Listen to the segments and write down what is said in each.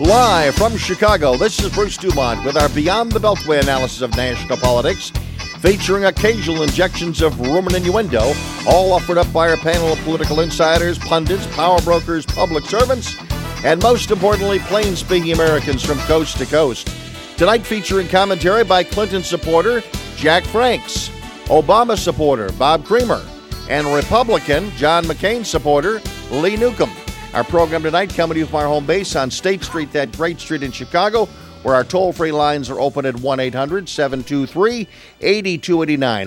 Live from Chicago, this is Bruce Dumont with our Beyond the Beltway analysis of national politics, featuring occasional injections of rumor and innuendo, all offered up by our panel of political insiders, pundits, power brokers, public servants, and most importantly, plain-speaking Americans from coast to coast. Tonight featuring commentary by Clinton supporter Jack Franks, Obama supporter Bob Creamer, and Republican John McCain supporter Lee Newcomb. Our program tonight coming to you from our home base on State Street, that great street in Chicago, where our toll-free lines are open at 1-800-723-8289.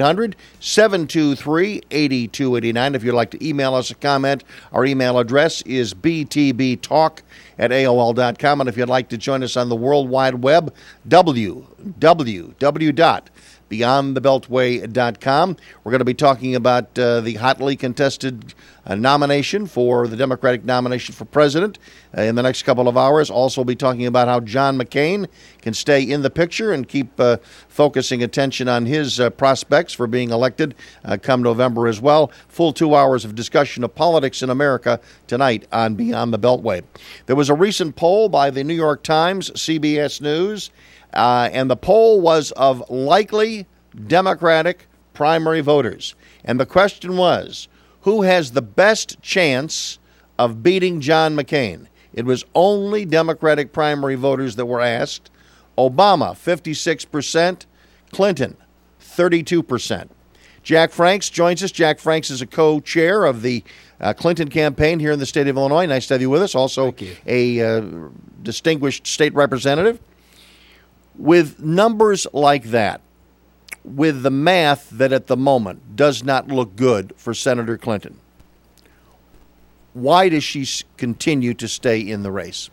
1-800-723-8289. If you'd like to email us a comment, our email address is btbtalk@aol.com. And if you'd like to join us on the World Wide Web, www.beyondthebeltway.com. We're going to be talking about the hotly contested nomination for the Democratic nomination for president in the next couple of hours. Also be talking about how John McCain can stay in the picture and keep focusing attention on his prospects for being elected come November as well. Full 2 hours of discussion of politics in America tonight on Beyond the Beltway. There was a recent poll by the New York Times, CBS News, and the poll was of likely Democratic primary voters. And the question was, who has the best chance of beating John McCain? It was only Democratic primary voters that were asked. Obama, 56%. Clinton, 32%. Jack Franks joins us. Jack Franks is a co-chair of the Clinton campaign here in the state of Illinois. Nice to have you with us. Also a distinguished state representative. With numbers like that, with the math that at the moment does not look good for Senator Clinton, why does she continue to stay in the race?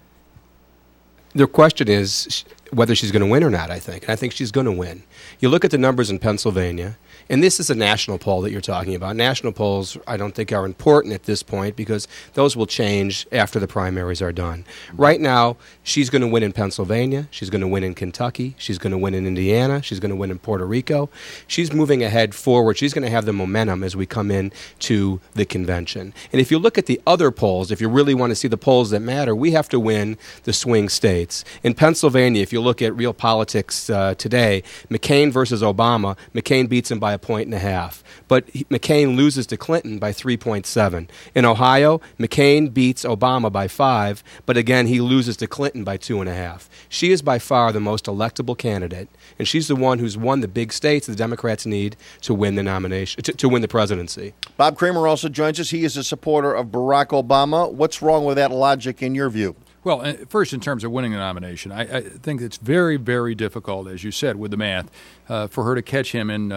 The question is whether she's going to win or not, I think. And I think she's going to win. You look at the numbers in Pennsylvania, and this is a national poll that you're talking about. National polls, I don't think, are important at this point because those will change after the primaries are done. Right now, she's going to win in Pennsylvania. She's going to win in Kentucky. She's going to win in Indiana. She's going to win in Puerto Rico. She's moving ahead forward. She's going to have the momentum as we come in to the convention. And if you look at the other polls, if you really want to see the polls that matter, we have to win the swing states. In Pennsylvania, if you look at real politics today, McCain versus Obama, McCain beats him by 1.5 but McCain loses to Clinton by 3.7. In Ohio, McCain beats Obama by 5, but again, he loses to Clinton by 2.5. She is by far the most electable candidate, and she's the one who's won the big states the Democrats need to win the nomination, to win the presidency. Bob Creamer also joins us. He is a supporter of Barack Obama. What's wrong with that logic in your view? Well, first, in terms of winning the nomination, I think it's very, very difficult, as you said, with the math, for her to catch him in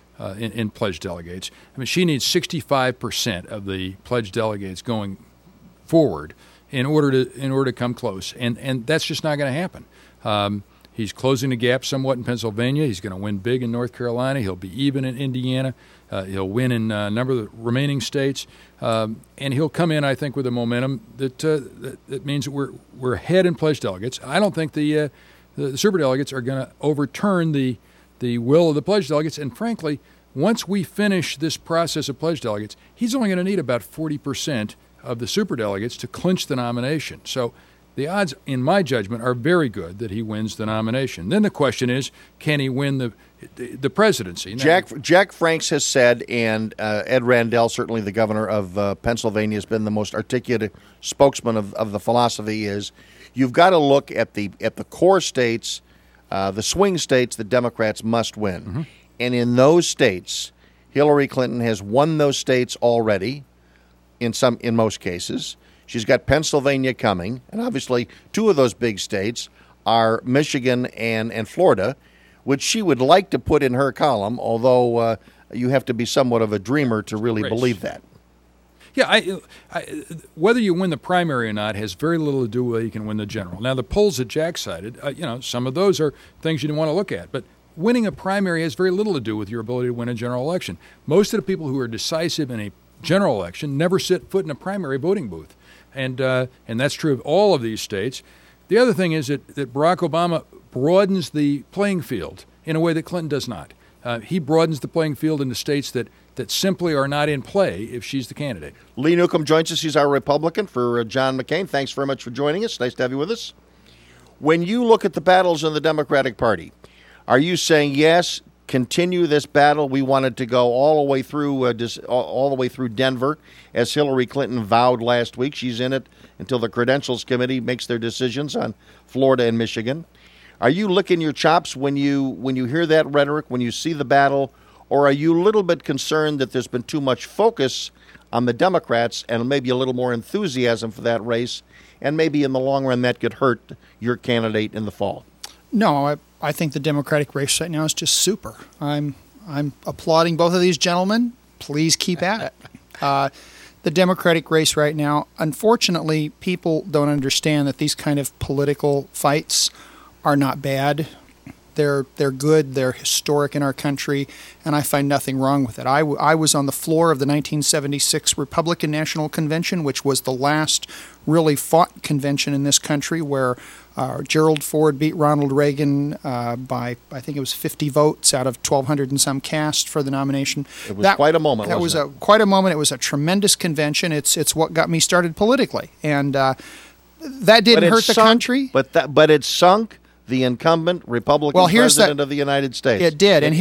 pledged delegates. I mean, she needs 65% of the pledged delegates going forward in order to come close, and that's just not going to happen. He's closing the gap somewhat in Pennsylvania. He's going to win big in North Carolina. He'll be even in Indiana. He'll win in a number of the remaining states, and he'll come in, I think, with a momentum that means that we're ahead in pledged delegates. I don't think the superdelegates are going to overturn the will of the pledged delegates, and frankly, once we finish this process of pledged delegates, he's only going to need about 40% of the superdelegates to clinch the nomination. So the odds, in my judgment, are very good that he wins the nomination. Then the question is, can he win the presidency? Now, Jack Franks has said, and Ed Randell, certainly the governor of Pennsylvania, has been the most articulate spokesman of the philosophy, is you've got to look at the core states, the swing states that Democrats must win. Mm-hmm. And in those states, Hillary Clinton has won those states already, in most cases. She's got Pennsylvania coming, and obviously two of those big states are Michigan and Florida, which she would like to put in her column, although you have to be somewhat of a dreamer to really believe that. Yeah, whether you win the primary or not has very little to do with whether you can win the general. Now, the polls that Jack cited, some of those are things you didn't want to look at, but winning a primary has very little to do with your ability to win a general election. Most of the people who are decisive in a general election never set foot in a primary voting booth. And that's true of all of these states. The other thing is that Barack Obama broadens the playing field in a way that Clinton does not. he broadens the playing field into states that simply are not in play if she's the candidate. Lee Newcomb joins us. He's our Republican for John McCain. Thanks very much for joining us. Nice to have you with us. When you look at the battles in the Democratic Party, are you saying, yes, continue this battle? We wanted to go all the way through Denver, as Hillary Clinton vowed last week. She's in it until the Credentials Committee makes their decisions on Florida and Michigan. Are you licking your chops when you hear that rhetoric, when you see the battle, or are you a little bit concerned that there's been too much focus on the Democrats and maybe a little more enthusiasm for that race, and maybe in the long run that could hurt your candidate in the fall? No, I think the Democratic race right now is just super. I'm applauding both of these gentlemen. Please keep at it. The Democratic race right now, unfortunately, people don't understand that these kind of political fights are not bad. They're good. They're historic in our country, and I find nothing wrong with it. I was on the floor of the 1976 Republican National Convention, which was the last really fought convention in this country, where Gerald Ford beat Ronald Reagan by, I think it was 50 votes out of 1,200 and some cast for the nomination. It was quite a moment. That was quite a moment. It was a tremendous convention. It's what got me started politically, and that didn't hurt the country. But it sunk the incumbent Republican president of the United States. It did, and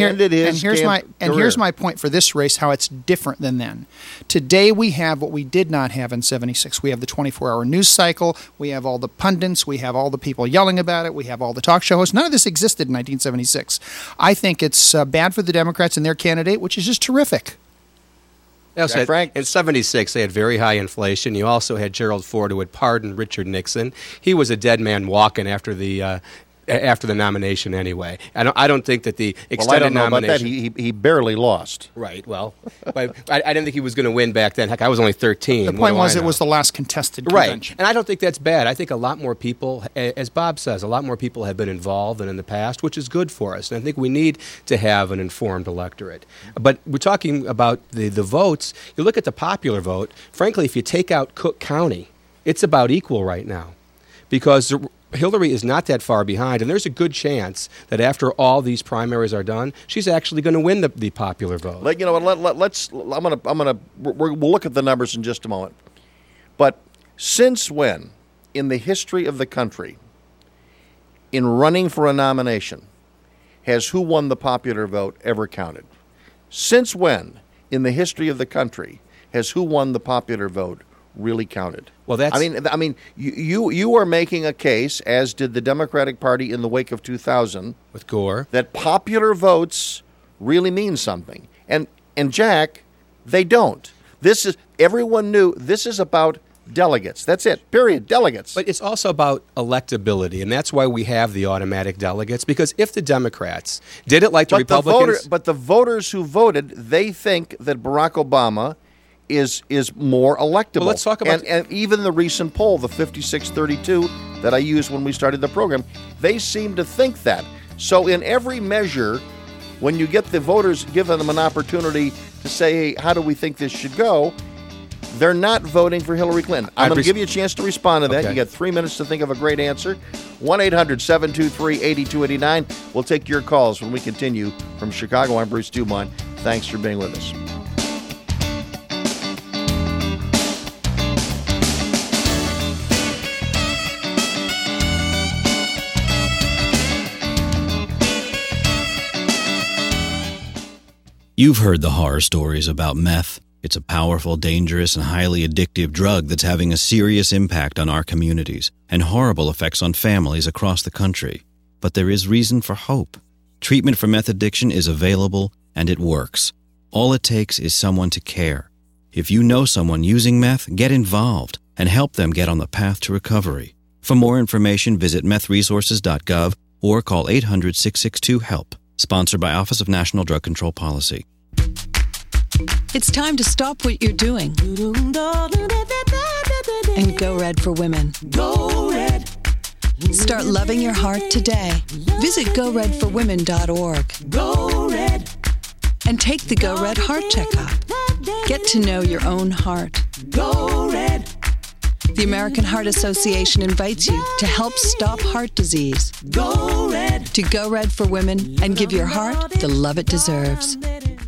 here's my point for this race, how it's different than then. Today we have what we did not have in 76. We have the 24-hour news cycle. We have all the pundits. We have all the people yelling about it. We have all the talk show hosts. None of this existed in 1976. I think it's bad for the Democrats and their candidate, which is just terrific. Yes, Frank? In 76, they had very high inflation. You also had Gerald Ford, who had pardoned Richard Nixon. He was a dead man walking after the nomination anyway. I don't think that the extended nomination... About that. He barely lost. Right, well, but I didn't think he was going to win back then. Heck, I was only 13. The point was it was the last contested convention. Right, and I don't think that's bad. I think a lot more people, as Bob says, a lot more people have been involved than in the past, which is good for us. And I think we need to have an informed electorate. But we're talking about the votes. You look at the popular vote. Frankly, if you take out Cook County, it's about equal right now, because Hillary is not that far behind, and there's a good chance that after all these primaries are done, she's actually going to win the popular vote. We'll look at the numbers in just a moment. But since when, in the history of the country, in running for a nomination, has who won the popular vote ever counted? Since when, in the history of the country, has who won the popular vote really counted? Well, that's... I mean, you are making a case, as did the Democratic Party in the wake of 2000, with Gore, that popular votes really mean something. And Jack, they don't. Everyone knew this is about delegates. That's it. Period. Delegates. But it's also about electability, and that's why we have the automatic delegates. Because if the Democrats did it like the Republicans, but the voters who voted, they think that Barack Obama is more electable. Well, let's talk about... And even the recent poll, the 56-32 that I used when we started the program, they seem to think that. So in every measure, when you get the voters, giving them an opportunity to say, hey, how do we think this should go, they're not voting for Hillary Clinton. I'm going to give you a chance to respond to that. Okay. You got 3 minutes to think of a great answer. 1-800-723-8289. We'll take your calls when we continue from Chicago. I'm Bruce Dumont. Thanks for being with us. You've heard the horror stories about meth. It's a powerful, dangerous, and highly addictive drug that's having a serious impact on our communities and horrible effects on families across the country. But there is reason for hope. Treatment for meth addiction is available, and it works. All it takes is someone to care. If you know someone using meth, get involved and help them get on the path to recovery. For more information, visit methresources.gov or call 800-662-HELP. Sponsored by Office of National Drug Control Policy. It's time to stop what you're doing and go red for women. Go red. Start loving your heart today. Visit GoRedForWomen.org. Go red. And take the Go Red Heart Checkup. Get to know your own heart. Go red. The American Heart Association invites you to help stop heart disease. Go red. to Go Red for Women and give your heart the love it deserves.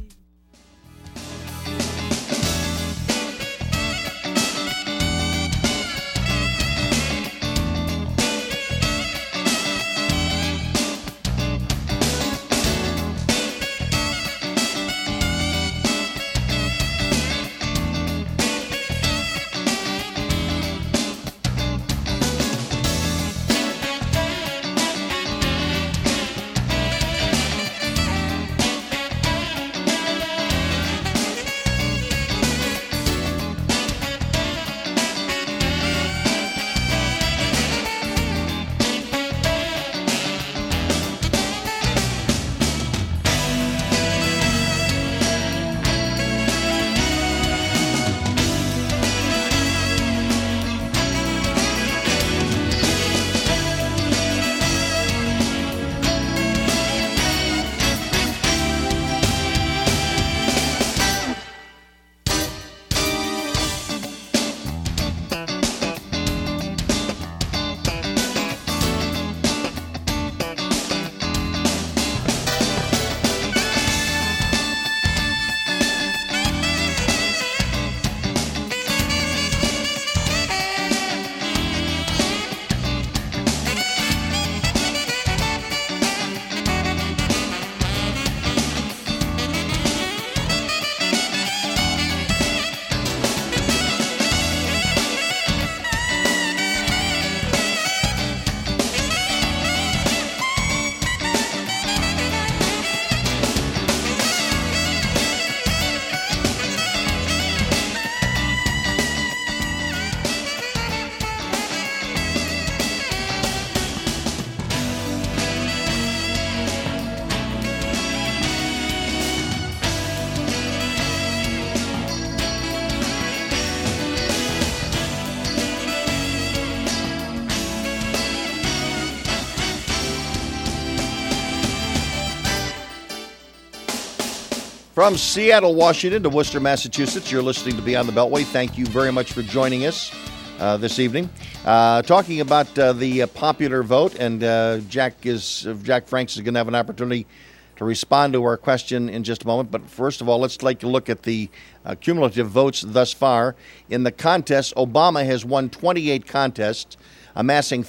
From Seattle, Washington to Worcester, Massachusetts, you're listening to Beyond the Beltway. Thank you very much for joining us this evening. Talking about the popular vote, and Jack Franks is going to have an opportunity to respond to our question in just a moment. But first of all, let's take a look at the cumulative votes thus far. In the contest, Obama has won 28 contests, amassing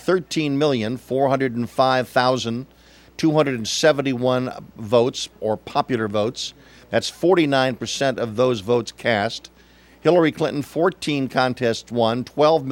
13,405,271 votes, or popular votes. That's 49% of those votes cast. Hillary Clinton, 14 contests won,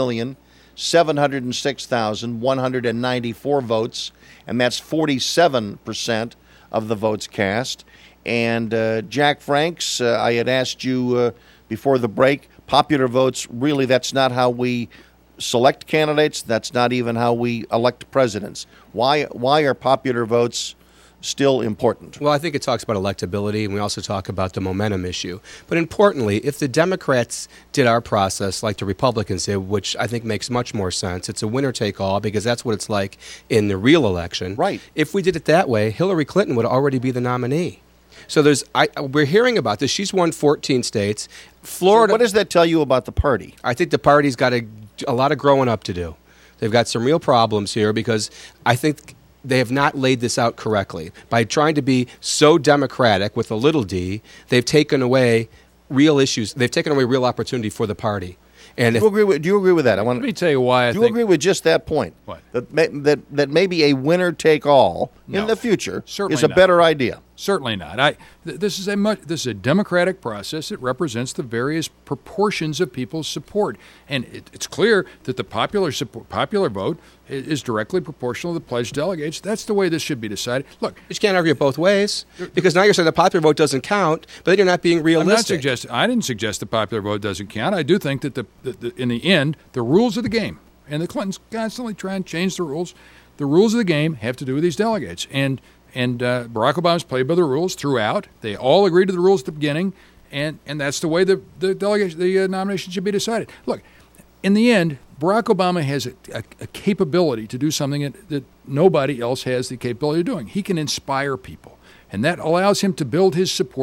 12,706,194 votes, and that's 47% of the votes cast. And Jack Franks, I had asked you before the break, popular votes, really that's not how we select candidates. That's not even how we elect presidents. Why are popular votes still important? Well, I think it talks about electability, and we also talk about the momentum issue. But importantly, if the Democrats did our process like the Republicans did, which I think makes much more sense, it's a winner-take-all because that's what it's like in the real election. Right. If we did it that way, Hillary Clinton would already be the nominee. So we're hearing about this. She's won 14 states. Florida. So what does that tell you about the party? I think the party's got a lot of growing up to do. They've got some real problems here because I think they have not laid this out correctly. By trying to be so democratic with a little d, they've taken away real issues. They've taken away real opportunity for the party. And do you agree with that? Let me tell you why. Do you agree with just that point? What? That maybe a winner-take-all in the future is a better idea. Certainly not. This is a democratic process. It represents the various proportions of people's support, and it's clear that the popular vote is directly proportional to the pledged delegates. That's the way this should be decided. Look, you can't argue it both ways because now you're saying the popular vote doesn't count, but then you're not being realistic. I didn't suggest the popular vote doesn't count. I do think that in the end, the rules of the game, and the Clintons constantly try and change the rules. The rules of the game have to do with these delegates, and Barack Obama's played by the rules throughout. They all agreed to the rules at the beginning, and that's the way the nomination should be decided. Look, in the end, Barack Obama has a capability to do something that nobody else has the capability of doing. He can inspire people, and that allows him to build his support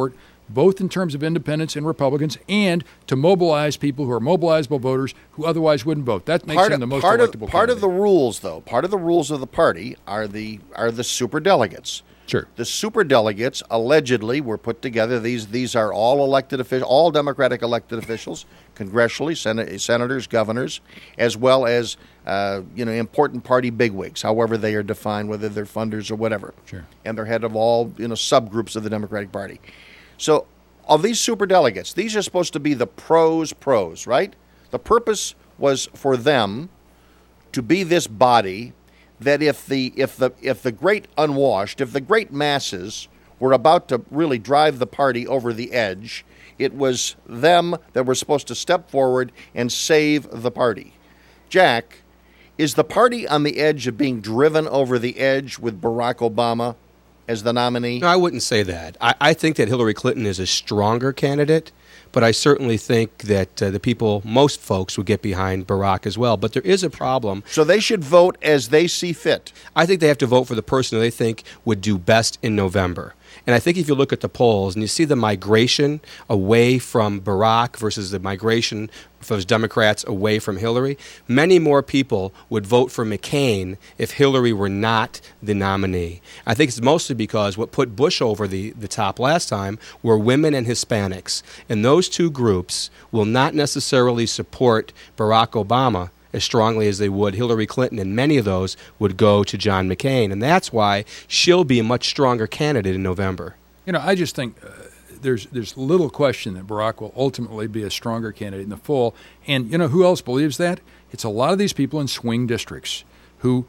both in terms of independents and Republicans, and to mobilize people who are mobilizable voters who otherwise wouldn't vote. That makes him the most electable Part of candidate. the rules, though, part of the rules of the party are the superdelegates. Sure. The superdelegates allegedly were put together. These are all elected officials, all Democratic elected officials, congressionally, senators, governors, as well as important party bigwigs, however they are defined, whether they're funders or whatever. Sure. And they're head of all subgroups of the Democratic Party. So, of these superdelegates, these are supposed to be the pros, right? The purpose was for them to be this body that if the great unwashed, if the great masses were about to really drive the party over the edge, it was them that were supposed to step forward and save the party. Jack, is the party on the edge of being driven over the edge with Barack Obama as the nominee? No, I wouldn't say that. I think that Hillary Clinton is a stronger candidate, but I certainly think that most folks would get behind Barack as well. But there is a problem. So they should vote as they see fit. I think they have to vote for the person who they think would do best in November. And I think if you look at the polls and you see the migration away from Barack versus the migration for those Democrats away from Hillary, many more people would vote for McCain if Hillary were not the nominee. I think it's mostly because what put Bush over the top last time were women and Hispanics. And those two groups will not necessarily support Barack Obama as strongly as they would Hillary Clinton, and many of those would go to John McCain. And that's why she'll be a much stronger candidate in November. I just think there's little question that Barack will ultimately be a stronger candidate in the fall. And who else believes that? It's a lot of these people in swing districts who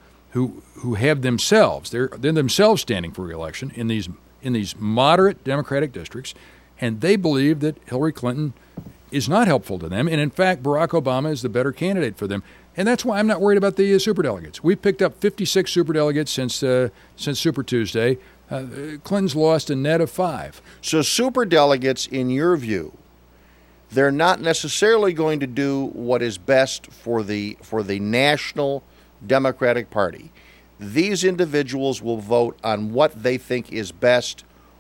have themselves, they're themselves standing for re-election in these moderate Democratic districts, and they believe that Hillary Clinton is not helpful to them, and in fact, Barack Obama is the better candidate for them. And that's why I'm not worried about the superdelegates. We've picked up 56 superdelegates since Super Tuesday. Clinton's lost a net of 5. So superdelegates, in your view, they're not necessarily going to do what is best for the national Democratic Party. These individuals will vote on what they think is best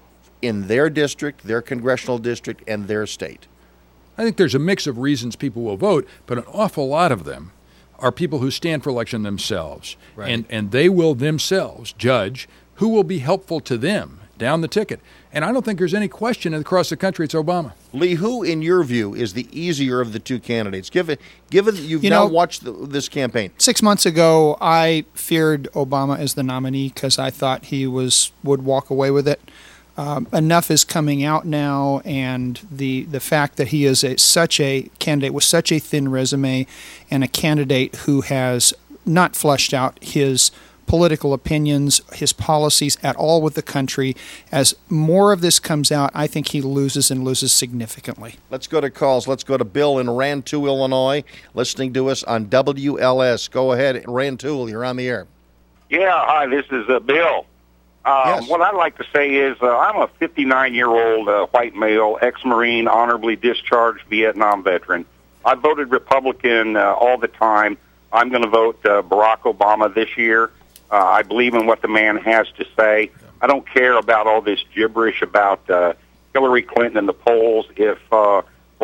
in their district, their congressional district, and their state. I think there's a mix of reasons people will vote, but an awful lot of them are people who stand for election themselves. Right. And they will themselves judge who will be helpful to them down the ticket. And I don't think there's any question across the country it's Obama. Lee, who, in your view, is the easier of the two candidates? Given you've now watched this campaign. 6 months ago, I feared Obama as the nominee because I thought he would walk away with it. Enough is coming out now, and the fact that he is such a candidate with such a thin resume and a candidate who has not fleshed out his political opinions, his policies at all with the country. As more of this comes out, I think he loses and loses significantly. Let's go to calls. Let's go to Bill in Rantoul, Illinois, listening to us on WLS. Go ahead, Rantoul, you're on the air. Yeah, hi, this is Bill. Yes. What I'd like to say is I'm a 59-year-old white male, ex-Marine, honorably discharged Vietnam veteran. I voted Republican all the time. I'm going to vote Barack Obama this year. I believe in what the man has to say. I don't care about all this gibberish about Hillary Clinton in the polls. If Barack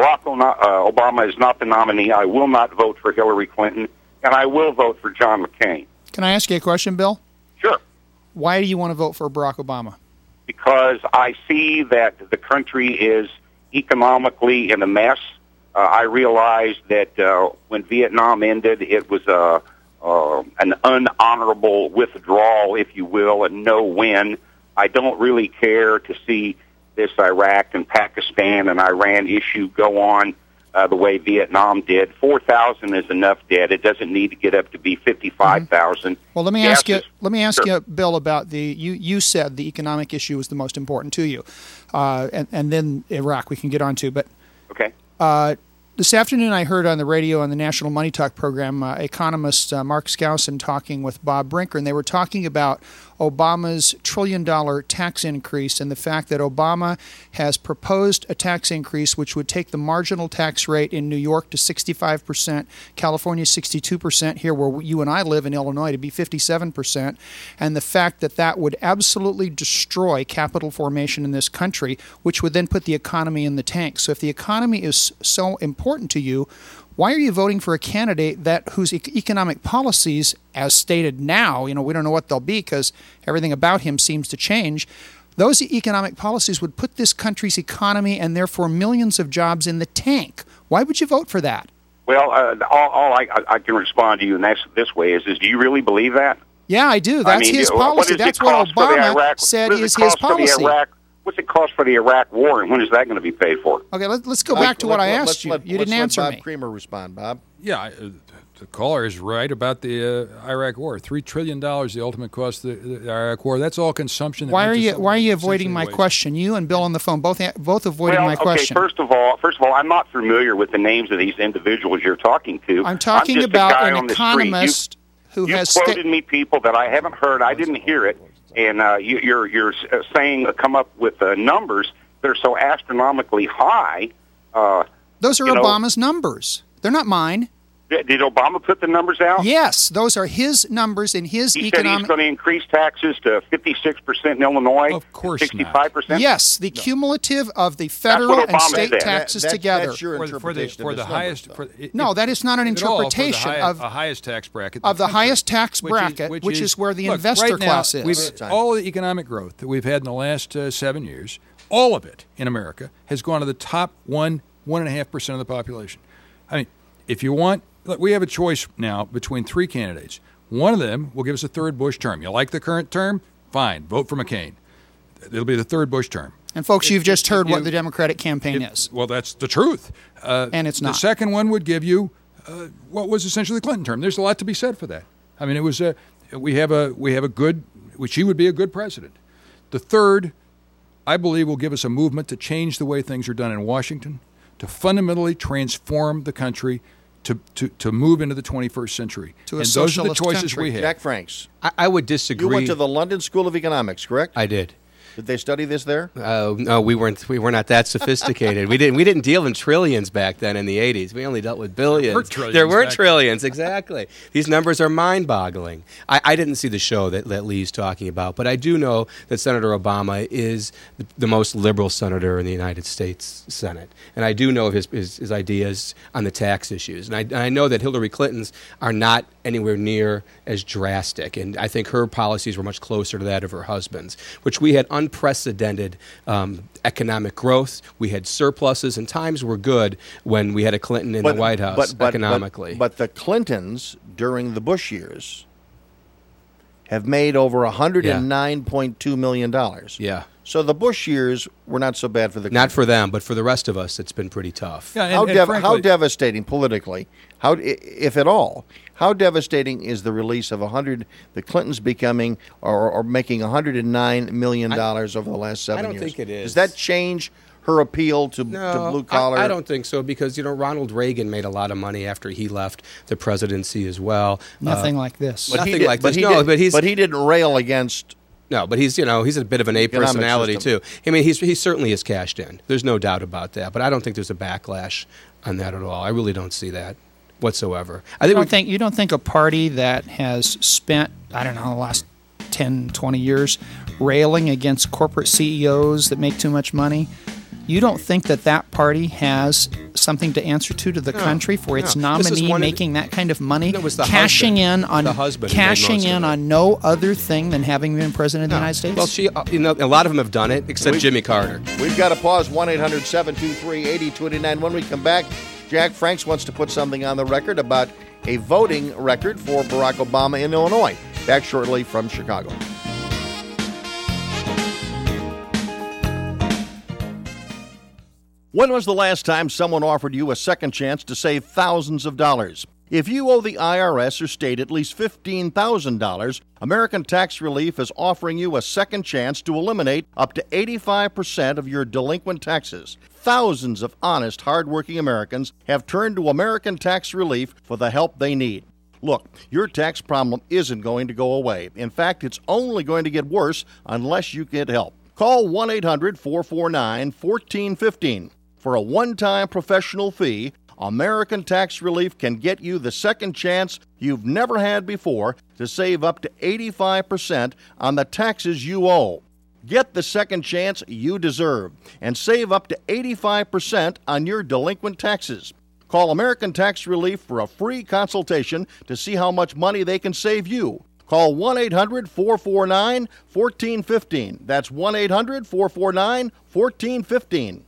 Obama is not the nominee, I will not vote for Hillary Clinton, and I will vote for John McCain. Can I ask you a question, Bill? Sure. Why do you want to vote for Barack Obama? Because I see that the country is economically in a mess. I realize that when Vietnam ended, it was an unhonorable withdrawal, if you will, a no-win. I don't really care to see this Iraq and Pakistan and Iran issue go on the way Vietnam did. 4,000 is enough dead. It doesn't need to get up to be 55,000. Well, let me ask you, Bill, about you said the economic issue was the most important to you, and then Iraq we can get on to. But okay. This afternoon I heard on the radio on the National Money Talk program economist Mark Skousen talking with Bob Brinker, and they were talking about Obama's $1 trillion tax increase and the fact that Obama has proposed a tax increase which would take the marginal tax rate in New York to 65%, California 62%, here where you and I live in Illinois to be 57%, and the fact that that would absolutely destroy capital formation in this country, which would then put the economy in the tank. So if the economy is so important to you, why are you voting for a candidate whose economic policies, as stated now, we don't know what they'll be because everything about him seems to change, those economic policies would put this country's economy and therefore millions of jobs in the tank? Why would you vote for that? Well, all I can respond to you in this way is do you really believe that? Yeah, I do. That's his policy. That's what Obama said is his policy. What's it cost for the Iraq War, and when is that going to be paid for? Okay, let's go back to what I asked you. You didn't answer me. Bob Creamer respond, Bob. Yeah, the caller is right about the Iraq War. $3 trillion, the ultimate cost of the Iraq War. That's all consumption. Why are you avoiding my question? You and Bill on the phone both avoiding my question. First of all, I'm not familiar with the names of these individuals you're talking to. I'm talking about an economist who has quoted me people that I haven't heard. I didn't hear it. And you're saying come up with numbers that are so astronomically high. Those are Obama's numbers. They're not mine. Did Obama put the numbers out? Yes, those are his numbers in his economic... He said he's going to increase taxes to 56% in Illinois. Of course 65%? not. Yes, the cumulative of the federal and state taxes together. That's your interpretation for the highest... No, that is not an interpretation of the highest tax bracket. Of the highest tax bracket, which is where the investor class is. All the economic growth that we've had in the last 7 years, all of it in America, has gone to the top 1.5% of the population. I mean, if you want... Look, we have a choice now between three candidates. One of them will give us a third Bush term. You like the current term? Fine. Vote for McCain. It'll be the third Bush term. And, folks, you've just heard what the Democratic campaign is. Well, that's the truth. And it's not. The second one would give you what was essentially the Clinton term. There's a lot to be said for that. I mean, it was we have a good, she would be a good president. The third, I believe, will give us a movement to change the way things are done in Washington, to fundamentally transform the country, to move into the 21st century. And those are the choices we have. Jack Franks. I would disagree. You went to the London School of Economics, correct? I did. Did they study this there? No, we weren't. We were not that sophisticated. We didn't deal in trillions back then in the 80s. We only dealt with billions. There weren't trillions, exactly. These numbers are mind-boggling. I didn't see the show that Lee's talking about, but I do know that Senator Obama is the most liberal senator in the United States Senate, and I do know of his ideas on the tax issues, and I know that Hillary Clinton's are not anywhere near as drastic, and I think her policies were much closer to that of her husband's, which we had unprecedented economic growth. We had surpluses, and times were good when we had a Clinton in the White House economically. But the Clintons during the Bush years have made over $109.2 million. Yeah. So the Bush years were not so bad for the Clintons. Not for them, but for the rest of us, it's been pretty tough. Yeah, how devastating politically, if at all, how devastating is the release of the Clintons becoming or making $109 million over the last 7 years? I don't think it is. Does that change her appeal to blue collar? I don't think so, because Ronald Reagan made a lot of money after he left the presidency as well. Nothing like this. But he didn't rail against. No, but he's a bit of an A personality too. I mean, he certainly is cashed in. There's no doubt about that. But I don't think there's a backlash on that at all. I really don't see that whatsoever. You don't think a party that has spent, I don't know, the last 10, 20 years railing against corporate CEOs that make too much money, you don't think that party has something to answer to the country for its nominee making that kind of money, cashing in on no other thing than having been president of the United States? Well, a lot of them have done it, except Jimmy Carter. We've got to pause. 1-800-723-8029. When we come back, Jack Franks wants to put something on the record about a voting record for Barack Obama in Illinois. Back shortly from Chicago. When was the last time someone offered you a second chance to save thousands of dollars? If you owe the IRS or state at least $15,000, American Tax Relief is offering you a second chance to eliminate up to 85% of your delinquent taxes. Thousands of honest, hardworking Americans have turned to American Tax Relief for the help they need. Look, your tax problem isn't going to go away. In fact, it's only going to get worse unless you get help. Call 1-800-449-1415. For a one-time professional fee, American Tax Relief can get you the second chance you've never had before to save up to 85% on the taxes you owe. Get the second chance you deserve and save up to 85% on your delinquent taxes. Call American Tax Relief for a free consultation to see how much money they can save you. Call 1-800-449-1415. That's 1-800-449-1415.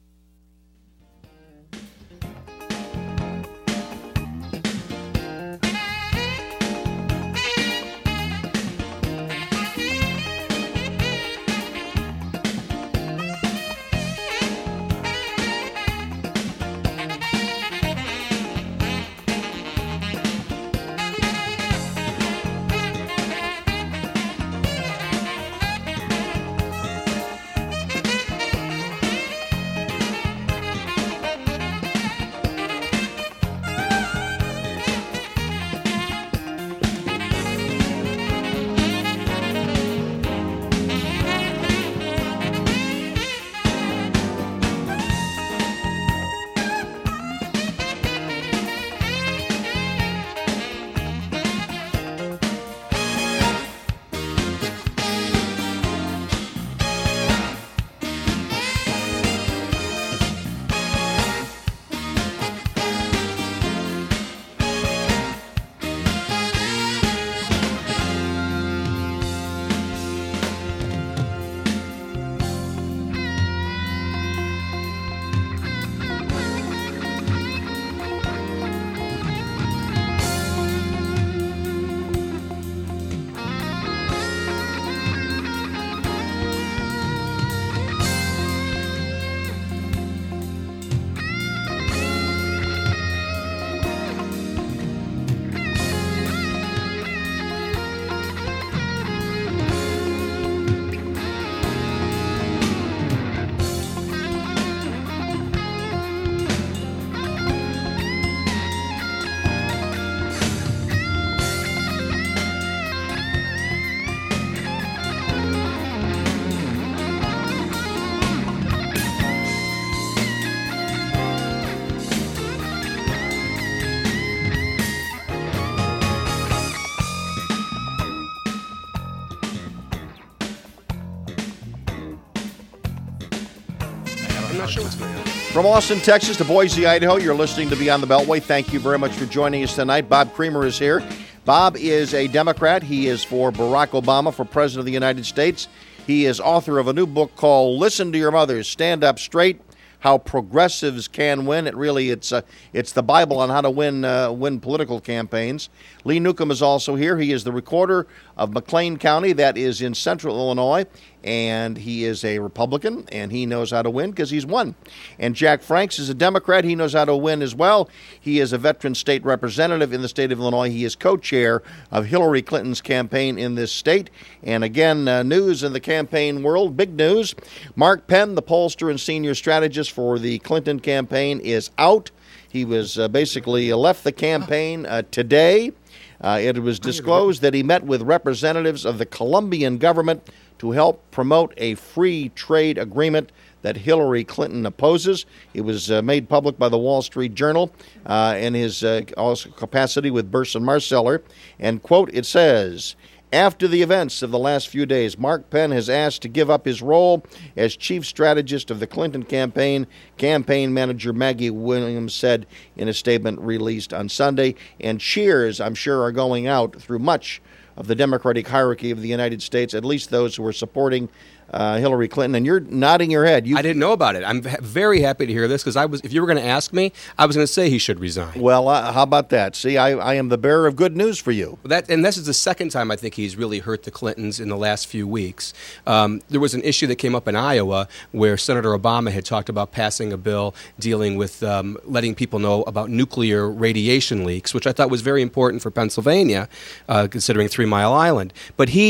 From Austin, Texas to Boise, Idaho, you're listening to Beyond the Beltway. Thank you very much for joining us tonight. Bob Creamer is here. Bob is a Democrat. He is for Barack Obama for President of the United States. He is author of a new book called Listen to Your Mothers, Stand Up Straight, How Progressives Can Win. It's the Bible on how to win political campaigns. Lee Newcomb is also here. He is the recorder of McLean County, that is in central Illinois, and he is a Republican, and he knows how to win because he's won. And Jack Franks is a Democrat. He knows how to win as well. He is a veteran state representative in the state of Illinois. He is co-chair of Hillary Clinton's campaign in this state. And again, news in the campaign world, big news. Mark Penn, the pollster and senior strategist for the Clinton campaign, is out. He was basically left the campaign today. It was disclosed that he met with representatives of the Colombian government to help promote a free trade agreement that Hillary Clinton opposes. It was made public by the Wall Street Journal in his also capacity with Burson Marsteller. And, quote, it says, after the events of the last few days, Mark Penn has asked to give up his role as chief strategist of the Clinton campaign. Campaign manager Maggie Williams said in a statement released on Sunday. And cheers, I'm sure, are going out through much of the Democratic hierarchy of the United States, at least those who are supporting Hillary Clinton. And you're nodding your head. I didn't know about it. I'm very happy to hear this because if you were going to ask me, I was going to say he should resign. Well, how about that? See, I am the bearer of good news for you. And this is the second time I think he's really hurt the Clintons in the last few weeks. There was an issue that came up in Iowa where Senator Obama had talked about passing a bill dealing with letting people know about nuclear radiation leaks, which I thought was very important for Pennsylvania, considering 3 Mile Island. But he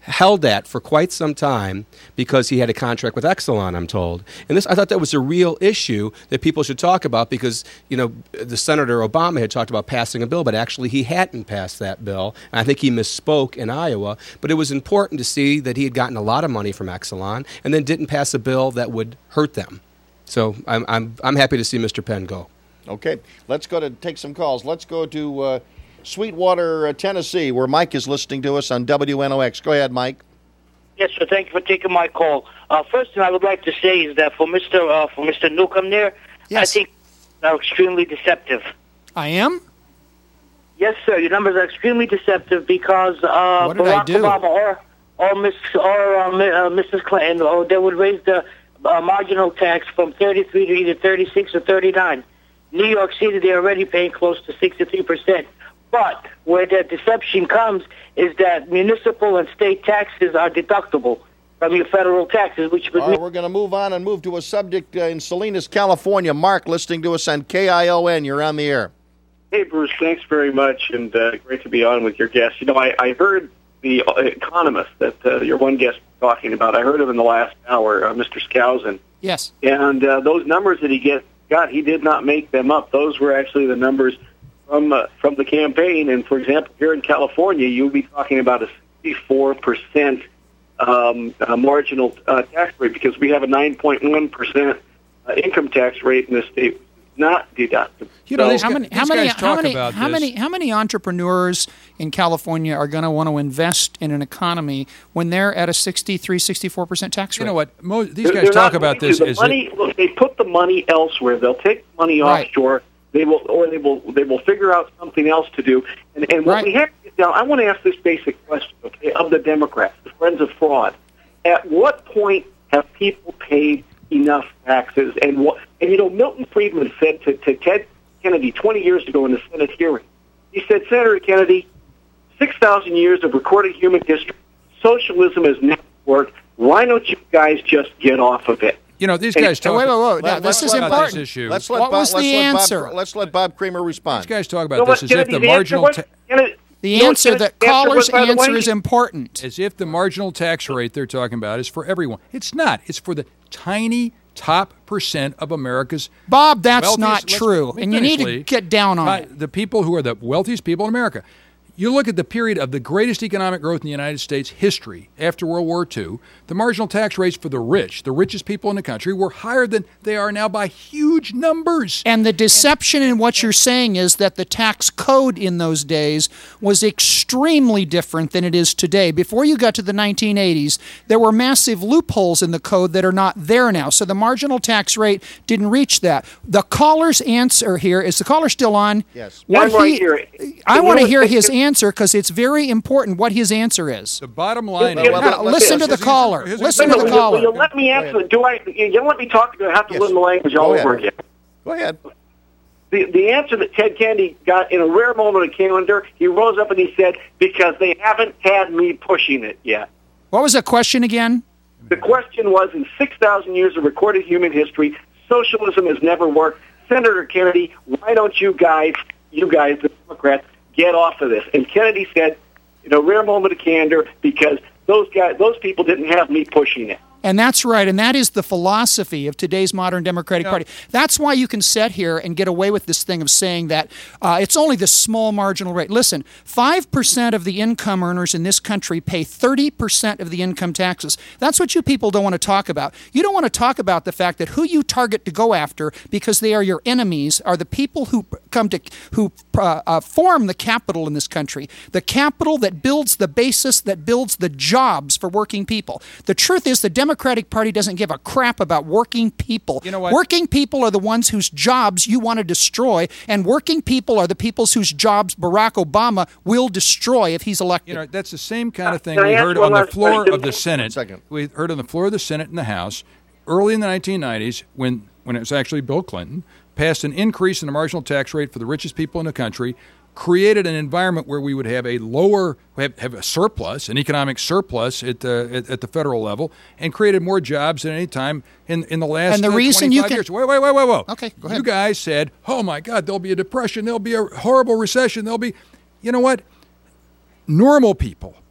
held that for quite some time because he had a contract with Exelon, I'm told. And I thought that was a real issue that people should talk about because, the Senator Obama had talked about passing a bill, but actually he hadn't passed that bill. And I think he misspoke in Iowa. But it was important to see that he had gotten a lot of money from Exelon and then didn't pass a bill that would hurt them. So I'm happy to see Mr. Penn go. Okay, let's go to take some calls. Let's go to Sweetwater, Tennessee, where Mike is listening to us on WNOX. Go ahead, Mike. Yes, sir. Thank you for taking my call. First thing I would like to say is that for Mr. Newcomb there, Yes. I think are extremely deceptive. I am? Yes, sir. Your numbers are extremely deceptive because What did I Barack do? Obama or Mrs. Clinton, they would raise the marginal tax from 33 to either 36 or 39. New York City, they're already paying close to 63%. But where the deception comes is that municipal and state taxes are deductible from your federal taxes, which would All right, we're going to move on and move to a subject in Salinas, California. Mark, listening to us on KION. You're on the air. Hey, Bruce, thanks very much, and great to be on with your guest. I heard the economist that your one guest was talking about. I heard him in the last hour, Mr. Skousen. Yes. And those numbers that he got, he did not make them up. Those were actually the numbers from the campaign. And, for example, here in California, you'll be talking about a 64% marginal tax rate because we have a 9.1% income tax rate in the state. Not deductible. How many entrepreneurs in California are going to want to invest in an economy when they're at a 64% tax rate? You know what? These guys talk about this as look, they put the money elsewhere. They'll take the money offshore. They will figure out something else to do. And what we have to get down, I want to ask this basic question, okay, of the Democrats, the friends of fraud. At what point have people paid enough taxes? And Milton Friedman said to Ted Kennedy 20 years ago in the Senate hearing, he said, Senator Kennedy, 6,000 years of recorded human history, socialism has never worked. Why don't you guys just get off of it? These guys talk. Wait. Now, this is important. This issue. What was the answer? Let's let Bob Kramer respond. These guys talk about this as if the marginal. The answer, the caller's answer is important. As if the marginal tax rate they're talking about is for everyone. It's not. It's for the tiny top percent of America's. Bob, that's wealthiest, not true, and you need to get down on it. The people who are the wealthiest people in America. You look at the period of the greatest economic growth in the United States history after World War II, the marginal tax rates for the richest people in the country, were higher than they are now by huge numbers. And the deception in what you're saying is that the tax code in those days was extremely different than it is today. Before you got to the 1980s, there were massive loopholes in the code that are not there now. So the marginal tax rate didn't reach that. The caller's answer here, is the caller still on? Yes. I want to hear his answer because it's very important what his answer is. The bottom line is... Listen to the caller. Listen to the caller. You let me answer. You let me talk? Do I have to learn the language all over again? Go ahead. The answer that Ted Kennedy got in a rare moment of candor, he rose up and he said, because they haven't had me pushing it yet. What was the question again? The question was, in 6,000 years of recorded human history, socialism has never worked. Senator Kennedy, why don't you guys, the Democrats, get off of this? And Kennedy said, rare moment of candor, because those people didn't have me pushing it. And that's right, and that is the philosophy of today's modern Democratic Party. That's why you can sit here and get away with this thing of saying that it's only the small marginal rate. Listen, 5% of the income earners in this country pay 30% of the income taxes. That's what you people don't want to talk about. You don't want to talk about the fact that who you target to go after because they are your enemies are the people who form the capital in this country, the capital that builds the basis, that builds the jobs for working people. The truth is the Democratic Party doesn't give a crap about working people. You know what? Working people are the ones whose jobs you want to destroy, and working people are the people whose jobs Barack Obama will destroy if he's elected. That's the same kind of thing we heard on the floor of the Senate. We heard on the floor of the Senate and the House early in the 1990s when it was actually Bill Clinton, passed an increase in the marginal tax rate for the richest people in the country, created an environment where we would have have a surplus, an economic surplus at the federal level, and created more jobs than any time in the last and the reason 25 you can, years. Whoa. Okay, go ahead. You guys said, oh, my God, there'll be a depression, there'll be a horrible recession, there'll be... You know what? Normal people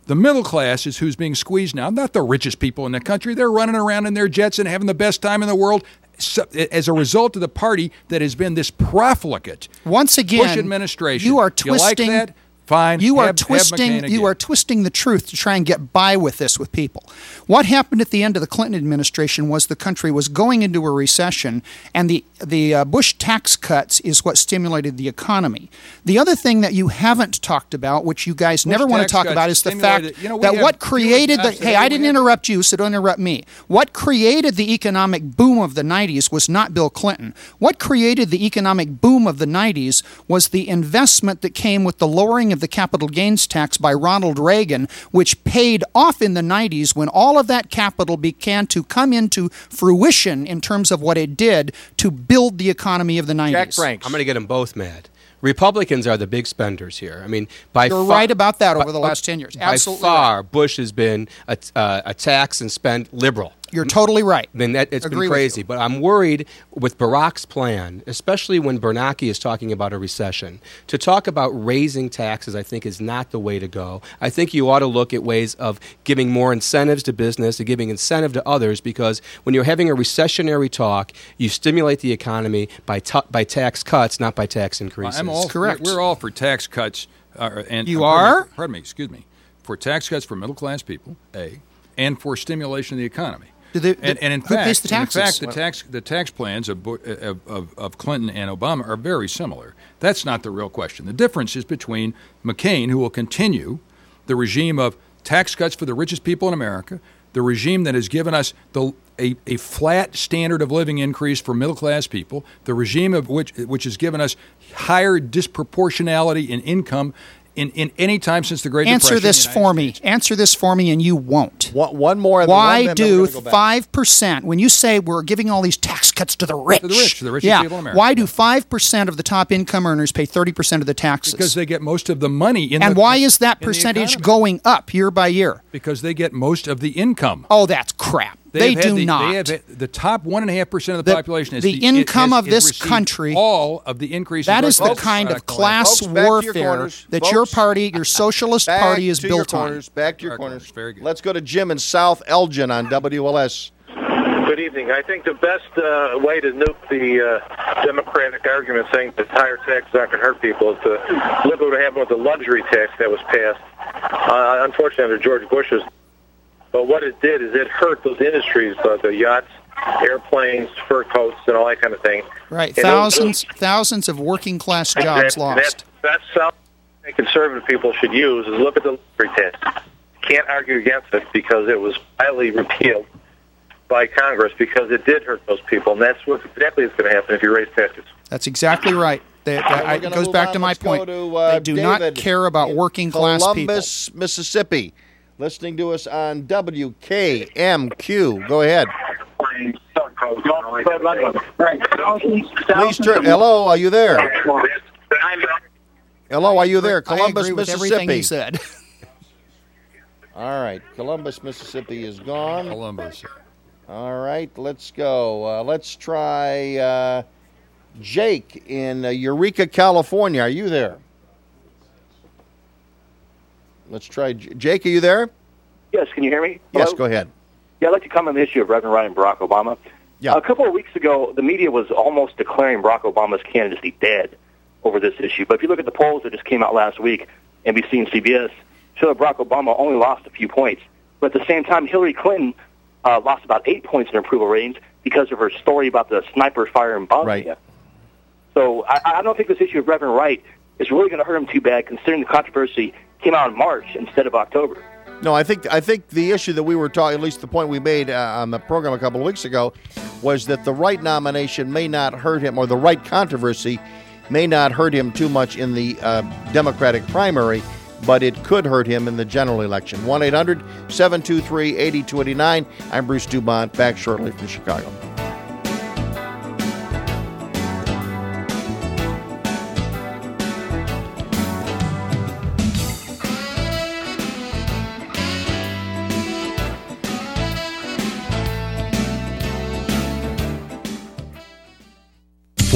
The middle class is who's being squeezed now, not the richest people in the country. They're running around in their jets and having the best time in the world as a result of the party that has been this profligate once again Bush administration. You are twisting. You like that? Fine. You are twisting the truth to try and get by with this with people. What happened at the end of the Clinton administration was the country was going into a recession, and the Bush tax cuts is what stimulated the economy. The other thing that you haven't talked about, which you guys never want to talk about, is the fact that what created the. Hey, I didn't interrupt you, so don't interrupt me. What created the economic boom of the 90s was not Bill Clinton. What created the economic boom of the 90s was the investment that came with the lowering of the capital gains tax by Ronald Reagan, which paid off in the 90s when all of that capital began to come into fruition in terms of what it did to build the economy of the 90s. Jack Franks. I'm going to get them both mad. Republicans are the big spenders here. I mean, you're right about that over the last 10 years. Absolutely by far, right. Bush has been a tax and spend liberal. You're totally right. I mean, it's been crazy. But I'm worried with Barack's plan, especially when Bernanke is talking about a recession. To talk about raising taxes, I think, is not the way to go. I think you ought to look at ways of giving more incentives to business and giving incentive to others, because when you're having a recessionary talk, you stimulate the economy by tax cuts, not by tax increases. Correct. We're all for tax cuts. You are? Pardon me, excuse me. For tax cuts for middle-class people, and for stimulation of the economy. And in who pays the taxes? In fact, the tax plans of Clinton and Obama are very similar. That's not the real question. The difference is between McCain, who will continue the regime of tax cuts for the richest people in America, the regime that has given us a flat standard of living increase for middle-class people, the regime of which has given us higher disproportionality in income in any time since the Great Depression. Answer this for me, and you won't. One more. Why do 5%, when you say we're giving all these tax cuts to the rich? To the richest people in America. Why do 5% of the top income earners pay 30% of the taxes? Because they get most of the money in And why is that percentage going up year by year? Because they get most of the income. Oh, that's crap. They do not. The top 1.5% of the population is the income of this country. All of the increase. That is the kind of class warfare that your party, your socialist party, is built on. Back to your corners. Very good. Let's go to Jim in South Elgin on WLS. Good evening. I think the best way to nuke the Democratic argument saying that higher taxes aren't going to hurt people is to look at what happened with the luxury tax that was passed, unfortunately, under George Bush's. But what it did is it hurt those industries, the yachts, airplanes, fur coats, and all that kind of thing. Right, and thousands of working-class jobs lost. That's something conservative people should use, is look at the luxury tax. You can't argue against it because it was highly repealed by Congress because it did hurt those people, and that's what exactly is going to happen if you raise taxes. That's exactly right. It goes back to my point. They do not care about working-class people. Columbus, Mississippi. Listening to us on WKMQ. Go ahead. Please turn. Hello, are you there? Hello, are you there? Columbus, I agree with Mississippi. everything he said. All right, Columbus, Mississippi is gone. Columbus. All right, let's go. Let's try Jake in Eureka, California. Are you there? Let's try. Jake, are you there? Yes, can you hear me? Yes, Hello? go ahead. Yeah, I'd like to comment on the issue of Reverend Wright and Barack Obama. Yeah. A couple of weeks ago, the media was almost declaring Barack Obama's candidacy dead over this issue. But if you look at the polls that just came out last week, NBC and CBS, show that Barack Obama only lost a few points. But at the same time, Hillary Clinton lost about 8 points in her approval ratings because of her story about the sniper fire in Bosnia. Right. So I don't think this issue of Reverend Wright is really going to hurt him too bad, considering the controversy came out in March instead of October. No, I think the issue that we were talking, at least the point we made on the program a couple of weeks ago, was that the Wright nomination may not hurt him, or the Wright controversy may not hurt him too much in the Democratic primary, but it could hurt him in the general election. 1-800-723-8289. I'm Bruce Dumont, back shortly from Chicago.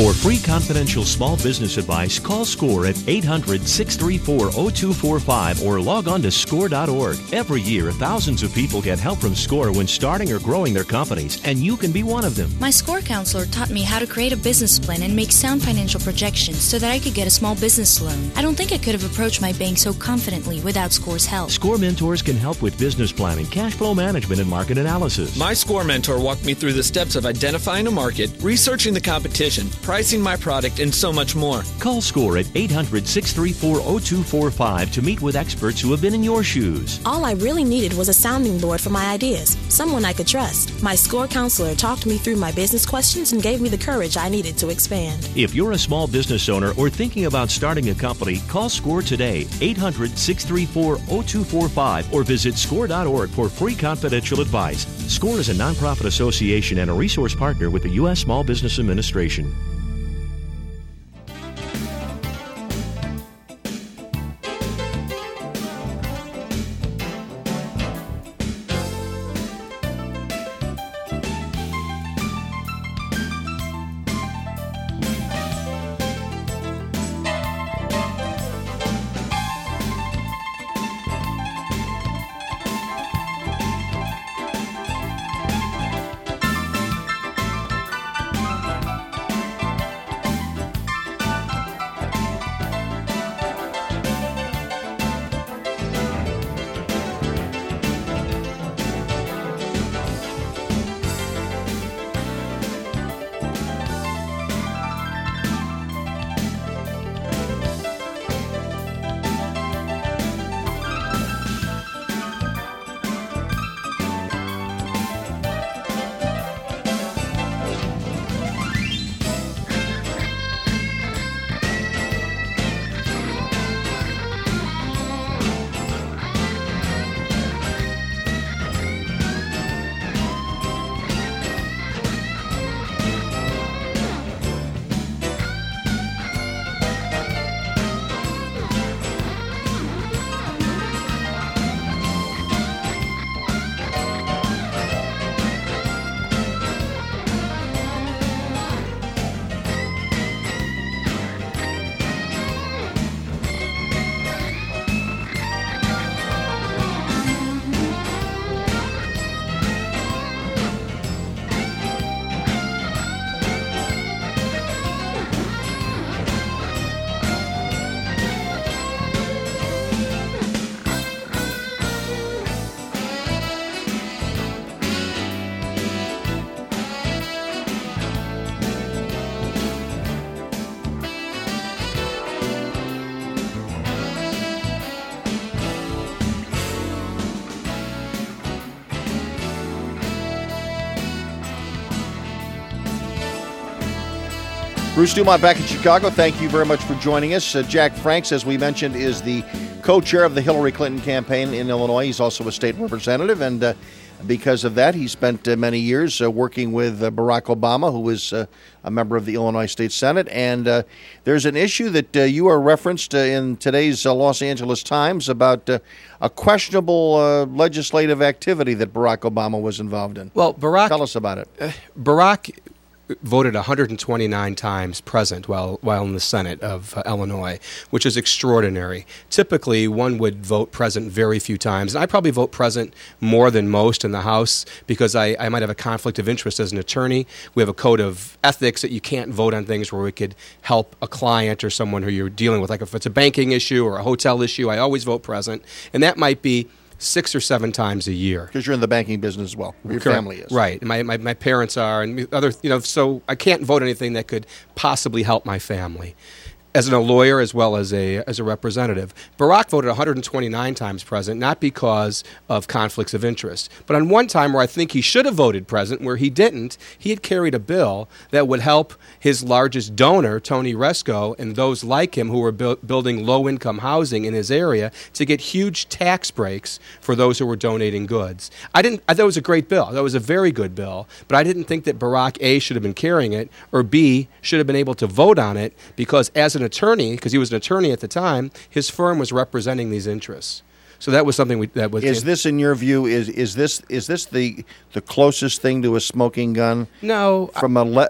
For free confidential small business advice, call SCORE at 800-634-0245 or log on to SCORE.org. Every year, thousands of people get help from SCORE when starting or growing their companies, and you can be one of them. My SCORE counselor taught me how to create a business plan and make sound financial projections so that I could get a small business loan. I don't think I could have approached my bank so confidently without SCORE's help. SCORE mentors can help with business planning, cash flow management, and market analysis. My SCORE mentor walked me through the steps of identifying a market, researching the competition, pricing my product, and so much more. Call SCORE at 800-634-0245 to meet with experts who have been in your shoes. All I really needed was a sounding board for my ideas, someone I could trust. My SCORE counselor talked me through my business questions and gave me the courage I needed to expand. If you're a small business owner or thinking about starting a company, call SCORE today, 800-634-0245, or visit SCORE.org for free confidential advice. SCORE is a nonprofit association and a resource partner with the U.S. Small Business Administration. Bruce Dumont back in Chicago. Thank you very much for joining us. Jack Franks, as we mentioned, is the co-chair of the Hillary Clinton campaign in Illinois. He's also a state representative, and because of that, he spent many years working with Barack Obama, who was a member of the Illinois State Senate. And there's an issue that you are referenced in today's Los Angeles Times about a questionable legislative activity that Barack Obama was involved in. Well, tell us about it. Barack voted 129 times present while in the Senate of Illinois, which is extraordinary. Typically, one would vote present very few times. And I probably vote present more than most in the House because I might have a conflict of interest as an attorney. We have a code of ethics that you can't vote on things where we could help a client or someone who you're dealing with. Like if it's a banking issue or a hotel issue, I always vote present. And that might be 6 or 7 times a year. Because you're in the banking business as well. Your Correct. Family is. Right. My parents are, and other, so I can't vote anything that could possibly help my family. As a lawyer as well as a representative. Barack voted 129 times present, not because of conflicts of interest, but on one time where I think he should have voted present, where he didn't, he had carried a bill that would help his largest donor, Tony Resco, and those like him who were building low-income housing in his area to get huge tax breaks for those who were donating goods. I thought it was a great bill. That was a very good bill, but I didn't think that Barack, A, should have been carrying it, or B, should have been able to vote on it because as an attorney, because he was an attorney at the time, his firm was representing these interests. So that was something that was. Is this, in your view, is this the closest thing to a smoking gun? No.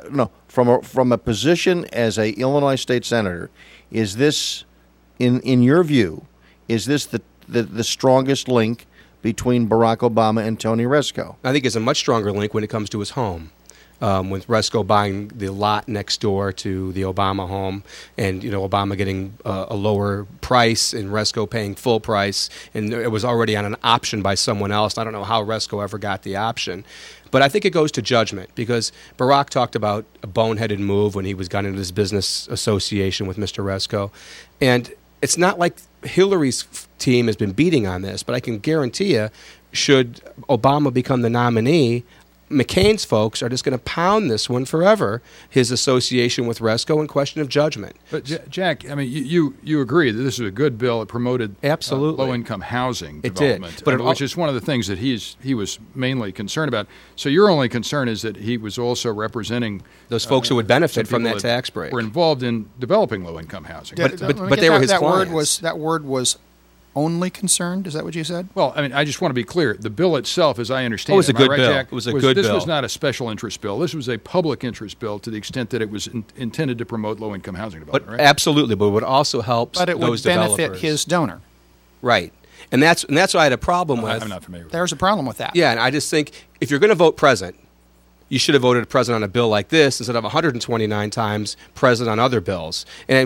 from a position as a Illinois state senator, is this, in your view, is this the strongest link between Barack Obama and Tony Rezko? I think it's a much stronger link when it comes to his home. With Rezko buying the lot next door to the Obama home, and Obama getting a lower price and Rezko paying full price, and it was already on an option by someone else. I don't know how Rezko ever got the option, but I think it goes to judgment, because Barack talked about a boneheaded move when he got into this business association with Mr. Rezko, and it's not like Hillary's team has been beating on this, but I can guarantee you, should Obama become the nominee, McCain's folks are just going to pound this one forever, his association with Rezko, and question of judgment. But, Jack, I mean, you agree that this is a good bill. It promoted absolutely low-income housing it development, did. But which is one of the things that he was mainly concerned about. So your only concern is that he was also representing those folks who would benefit from that tax break. Were involved in developing low-income housing. But they were his clients. That word was only concerned? Is that what you said? Well, I mean, I just want to be clear. The bill itself, as I understand it, was a good right, bill. Jack, it was a good bill. This was not a special interest bill. This was a public interest bill to the extent that it was intended to promote low-income housing development, right? Absolutely, but it would also help those developers. But it would benefit his donor. Right. And that's what I had a problem with. I'm not familiar with There's a problem with that. Yeah, and I just think if you're going to vote present, you should have voted president on a bill like this instead of 129 times president on other bills.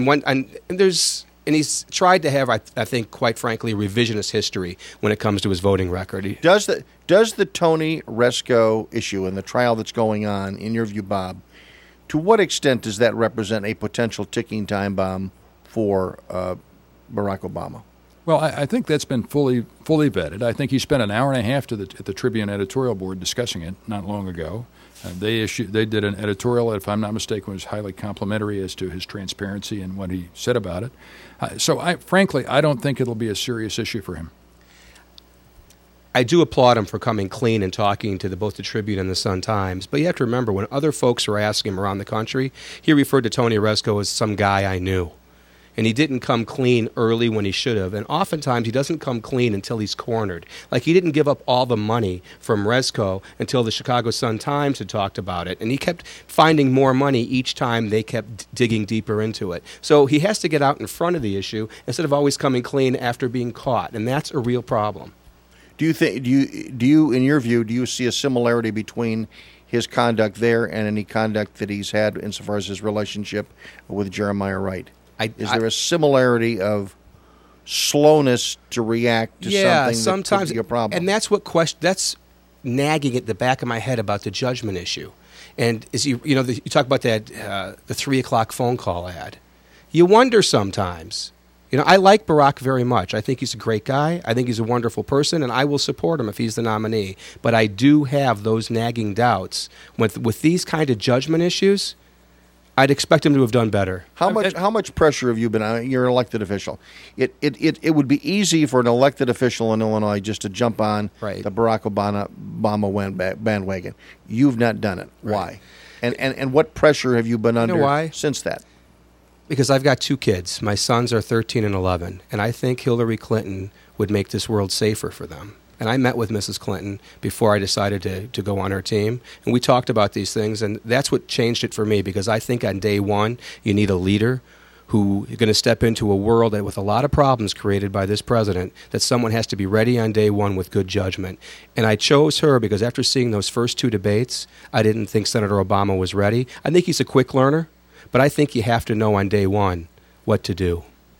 And he's tried to have, I think, quite frankly, revisionist history when it comes to his voting record. Does the Tony Rezko issue and the trial that's going on, in your view, Bob, to what extent does that represent a potential ticking time bomb for Barack Obama? Well, I think that's been fully vetted. I think he spent an hour and a half at the Tribune editorial board discussing it not long ago. They did an editorial that, if I'm not mistaken, was highly complimentary as to his transparency and what he said about it. Frankly, I don't think it'll be a serious issue for him. I do applaud him for coming clean and talking to both the Tribune and the Sun-Times. But you have to remember, when other folks were asking him around the country, he referred to Tony Rezko as some guy I knew. And he didn't come clean early when he should have. And oftentimes he doesn't come clean until he's cornered. Like, he didn't give up all the money from Rezko until the Chicago Sun-Times had talked about it. And he kept finding more money each time they kept digging deeper into it. So he has to get out in front of the issue instead of always coming clean after being caught. And that's a real problem. Do you, in your view, do you see a similarity between his conduct there and any conduct that he's had insofar as his relationship with Jeremiah Wright? Is there a similarity of slowness to react to something that could be a problem? And that's that's nagging at the back of my head about the judgment issue. And you talk about that the 3 o'clock phone call ad. You wonder sometimes. I like Barack very much. I think he's a great guy. I think he's a wonderful person, and I will support him if he's the nominee. But I do have those nagging doubts with these kind of judgment issues. I'd expect him to have done better. How much pressure have you been on? You're an elected official. It would be easy for an elected official in Illinois just to jump on the Barack Obama bandwagon. You've not done it. Right. Why? And what pressure have you been under since that? Because I've got 2 kids. My sons are 13 and 11, and I think Hillary Clinton would make this world safer for them. And I met with Mrs. Clinton before I decided to go on her team. And we talked about these things, and that's what changed it for me, because I think on day one, you need a leader who is going to step into a world that, with a lot of problems created by this president, that someone has to be ready on day one with good judgment. And I chose her because after seeing those first 2 debates, I didn't think Senator Obama was ready. I think he's a quick learner, but I think you have to know on day one what to do.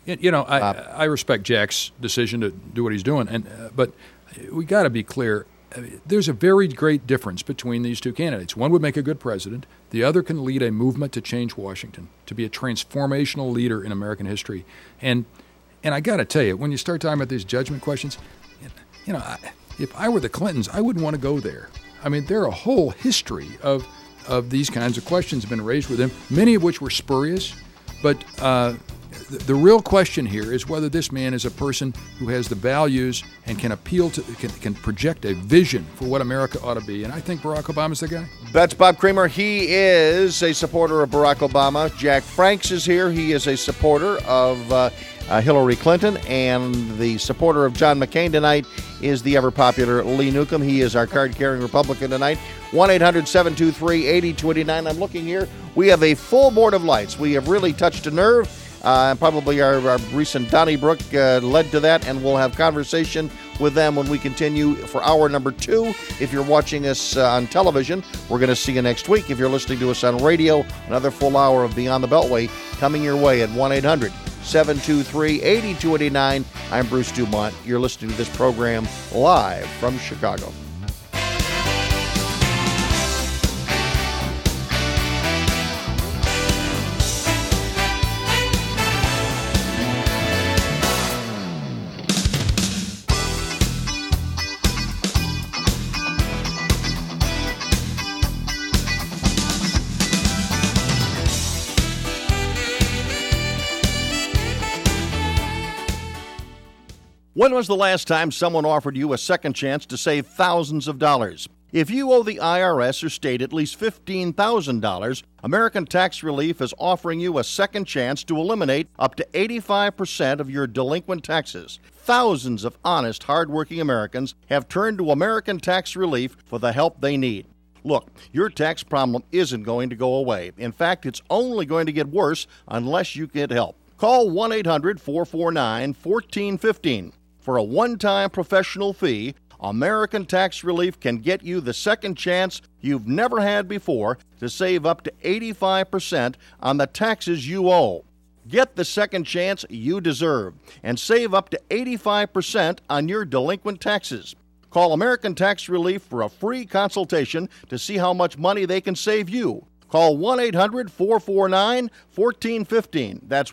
I respect Jack's decision to do what he's doing, but we got to be clear. There's a very great difference between these 2 candidates. One would make a good president. The other can lead a movement to change Washington, to be a transformational leader in American history. And I got to tell you, when you start talking about these judgment questions, if I were the Clintons, I wouldn't want to go there. I mean, there are a whole history of these kinds of questions have been raised with them, many of which were spurious, but the real question here is whether this man is a person who has the values and can appeal to, can project a vision for what America ought to be. And I think Barack Obama's the guy. That's Bob Kramer. He is a supporter of Barack Obama. Jack Franks is here. He is a supporter of Hillary Clinton. And the supporter of John McCain tonight is the ever-popular Lee Newcomb. He is our card-carrying Republican tonight. 1-800-723-8029. I'm looking here. We have a full board of lights. We have really touched a nerve. Probably our recent Donnybrook led to that, and we'll have conversation with them when we continue for hour number 2. If you're watching us on television, we're going to see you next week. If you're listening to us on radio, another full hour of Beyond the Beltway coming your way at 1-800-723-8289. I'm Bruce Dumont. You're listening to this program live from Chicago. When was the last time someone offered you a second chance to save thousands of dollars? If you owe the IRS or state at least $15,000, American Tax Relief is offering you a second chance to eliminate up to 85% of your delinquent taxes. Thousands of honest, hardworking Americans have turned to American Tax Relief for the help they need. Look, your tax problem isn't going to go away. In fact, it's only going to get worse unless you get help. Call 1-800-449-1415. For a one-time professional fee, American Tax Relief can get you the second chance you've never had before to save up to 85% on the taxes you owe. Get the second chance you deserve and save up to 85% on your delinquent taxes. Call American Tax Relief for a free consultation to see how much money they can save you. Call 1-800-449-1415. That's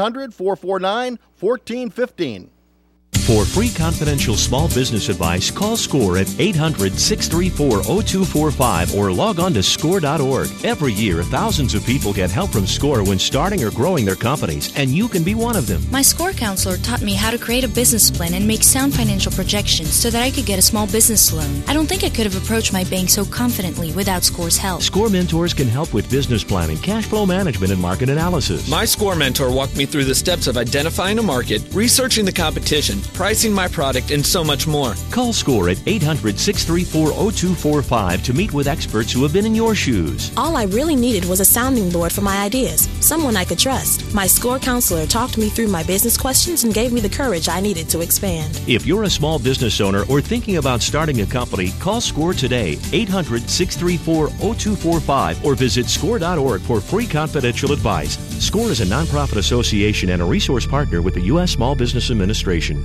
1-800-449-1415. For free confidential small business advice, call SCORE at 800-634-0245 or log on to SCORE.org. Every year, thousands of people get help from SCORE when starting or growing their companies, and you can be one of them. My SCORE counselor taught me how to create a business plan and make sound financial projections so that I could get a small business loan. I don't think I could have approached my bank so confidently without SCORE's help. SCORE mentors can help with business planning, cash flow management, and market analysis. My SCORE mentor walked me through the steps of identifying a market, researching the competition, pricing my product, and so much more. Call SCORE at 800-634-0245 to meet with experts who have been in your shoes. All I really needed was a sounding board for my ideas, someone I could trust. My SCORE counselor talked me through my business questions and gave me the courage I needed to expand. If you're a small business owner or thinking about starting a company, call SCORE today, 800-634-0245, or visit SCORE.org for free confidential advice. SCORE is a nonprofit association and a resource partner with the U.S. Small Business Administration.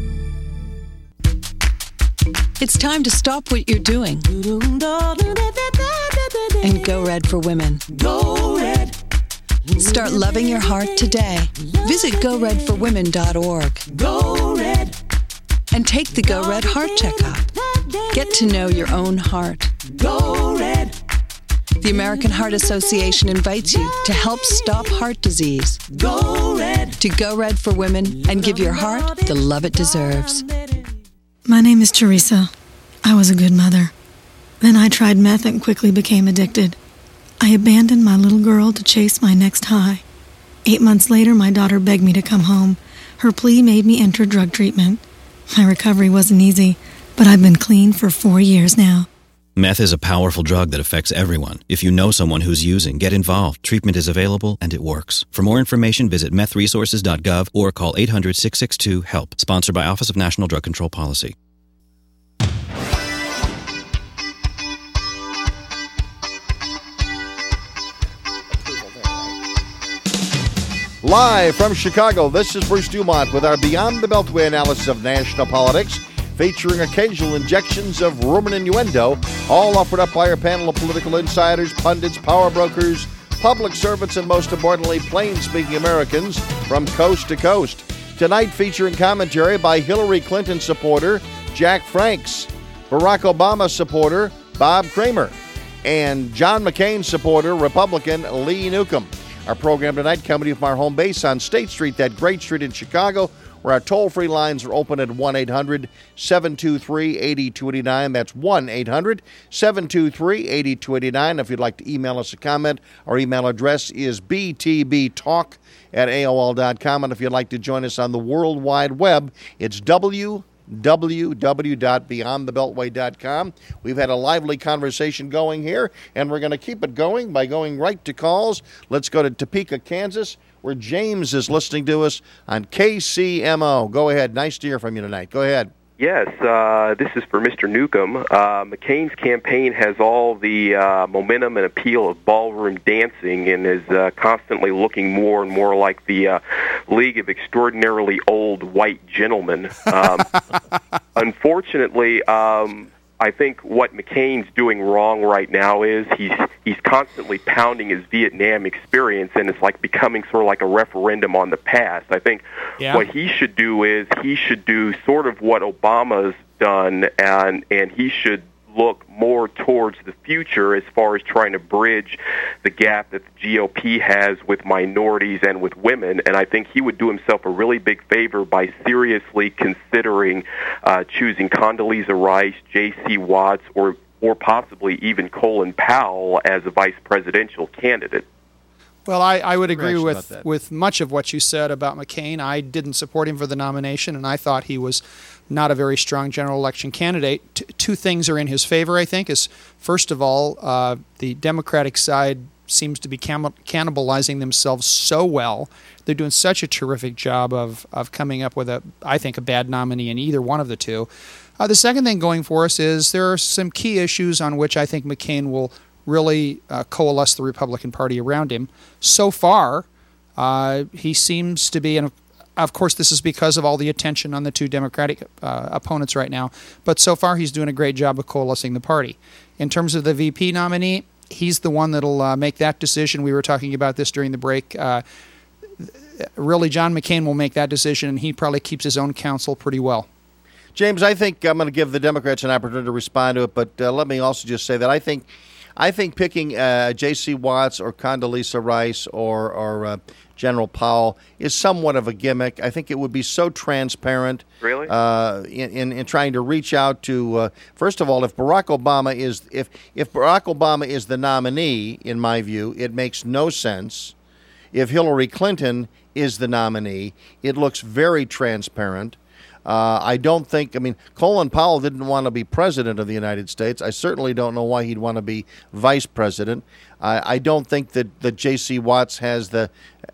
It's time to stop what you're doing and go red for women. Go red. Start loving your heart today. Visit GoRedForWomen.org. Go red. And take the Go Red Heart Checkup. Get to know your own heart. Go red. The American Heart Association invites you to help stop heart disease. Go red. To Go Red for Women and give your heart the love it deserves. My name is Teresa. I was a good mother. Then I tried meth and quickly became addicted. I abandoned my little girl to chase my next high. 8 months later, my daughter begged me to come home. Her plea made me enter drug treatment. My recovery wasn't easy, but I've been clean for 4 years now. Meth is a powerful drug that affects everyone. If you know someone who's using, get involved. Treatment is available and it works. For more information, visit methresources.gov or call 800-662-HELP. Sponsored by Office of National Drug Control Policy. Live from Chicago, this is Bruce Dumont with our Beyond the Beltway analysis of national politics, featuring occasional injections of rumor and innuendo, all offered up by our panel of political insiders, pundits, power brokers, public servants, and most importantly, plain-speaking Americans from coast to coast. Tonight featuring commentary by Hillary Clinton supporter Jack Franks, Barack Obama supporter Bob Kramer, and John McCain supporter Republican Lee Newcomb. Our program tonight coming to you from our home base on State Street, that great street in Chicago, where our toll-free lines are open at 1-800-723-8289. That's 1-800-723-8289. If you'd like to email us a comment, our email address is btbtalk@aol.com. And if you'd like to join us on the World Wide Web, it's www.beyondthebeltway.com. We've had a lively conversation going here, and we're going to keep it going by going right to calls. Let's go to Topeka, Kansas, where James is listening to us on KCMO. Go ahead. Nice to hear from you tonight. Go ahead. Yes, this is for Mr. Newcomb. McCain's campaign has all the momentum and appeal of ballroom dancing and is constantly looking more and more like the League of Extraordinarily Old White Gentlemen. Unfortunately, I think what McCain's doing wrong right now is he's constantly pounding his Vietnam experience, and it's like becoming sort of like a referendum on the past. I think what he should do is he should do sort of what Obama's done, and he should look more towards the future as far as trying to bridge the gap that the GOP has with minorities and with women. And I think he would do himself a really big favor by seriously considering choosing Condoleezza Rice, J.C. Watts, or possibly even Colin Powell as a vice presidential candidate. Well, I would agree with much of what you said about McCain. I didn't support him for the nomination, and I thought he was not a very strong general election candidate. Two things are in his favor, I think, is first of all, the Democratic side seems to be cannibalizing themselves so well. They're doing such a terrific job of coming up with, I think, a bad nominee in either one of the two. The second thing going for us is there are some key issues on which I think McCain will really coalesce the Republican Party around him. So far, he seems to be, and of course this is because of all the attention on the two Democratic opponents right now, but so far he's doing a great job of coalescing the party. In terms of the VP nominee, he's the one that'll make that decision. We were talking about this during the break. Really, John McCain will make that decision, and he probably keeps his own counsel pretty well. James, I think I'm going to give the Democrats an opportunity to respond to it, but let me also just say that I think picking J.C. Watts or Condoleezza Rice or General Powell is somewhat of a gimmick. I think it would be so transparent. Really? In trying to reach out to first of all, if Barack Obama is the nominee, in my view, it makes no sense. If Hillary Clinton is the nominee, it looks very transparent. I don't think, Colin Powell didn't want to be president of the United States. I certainly don't know why he'd want to be vice president. I don't think that J.C. Watts has the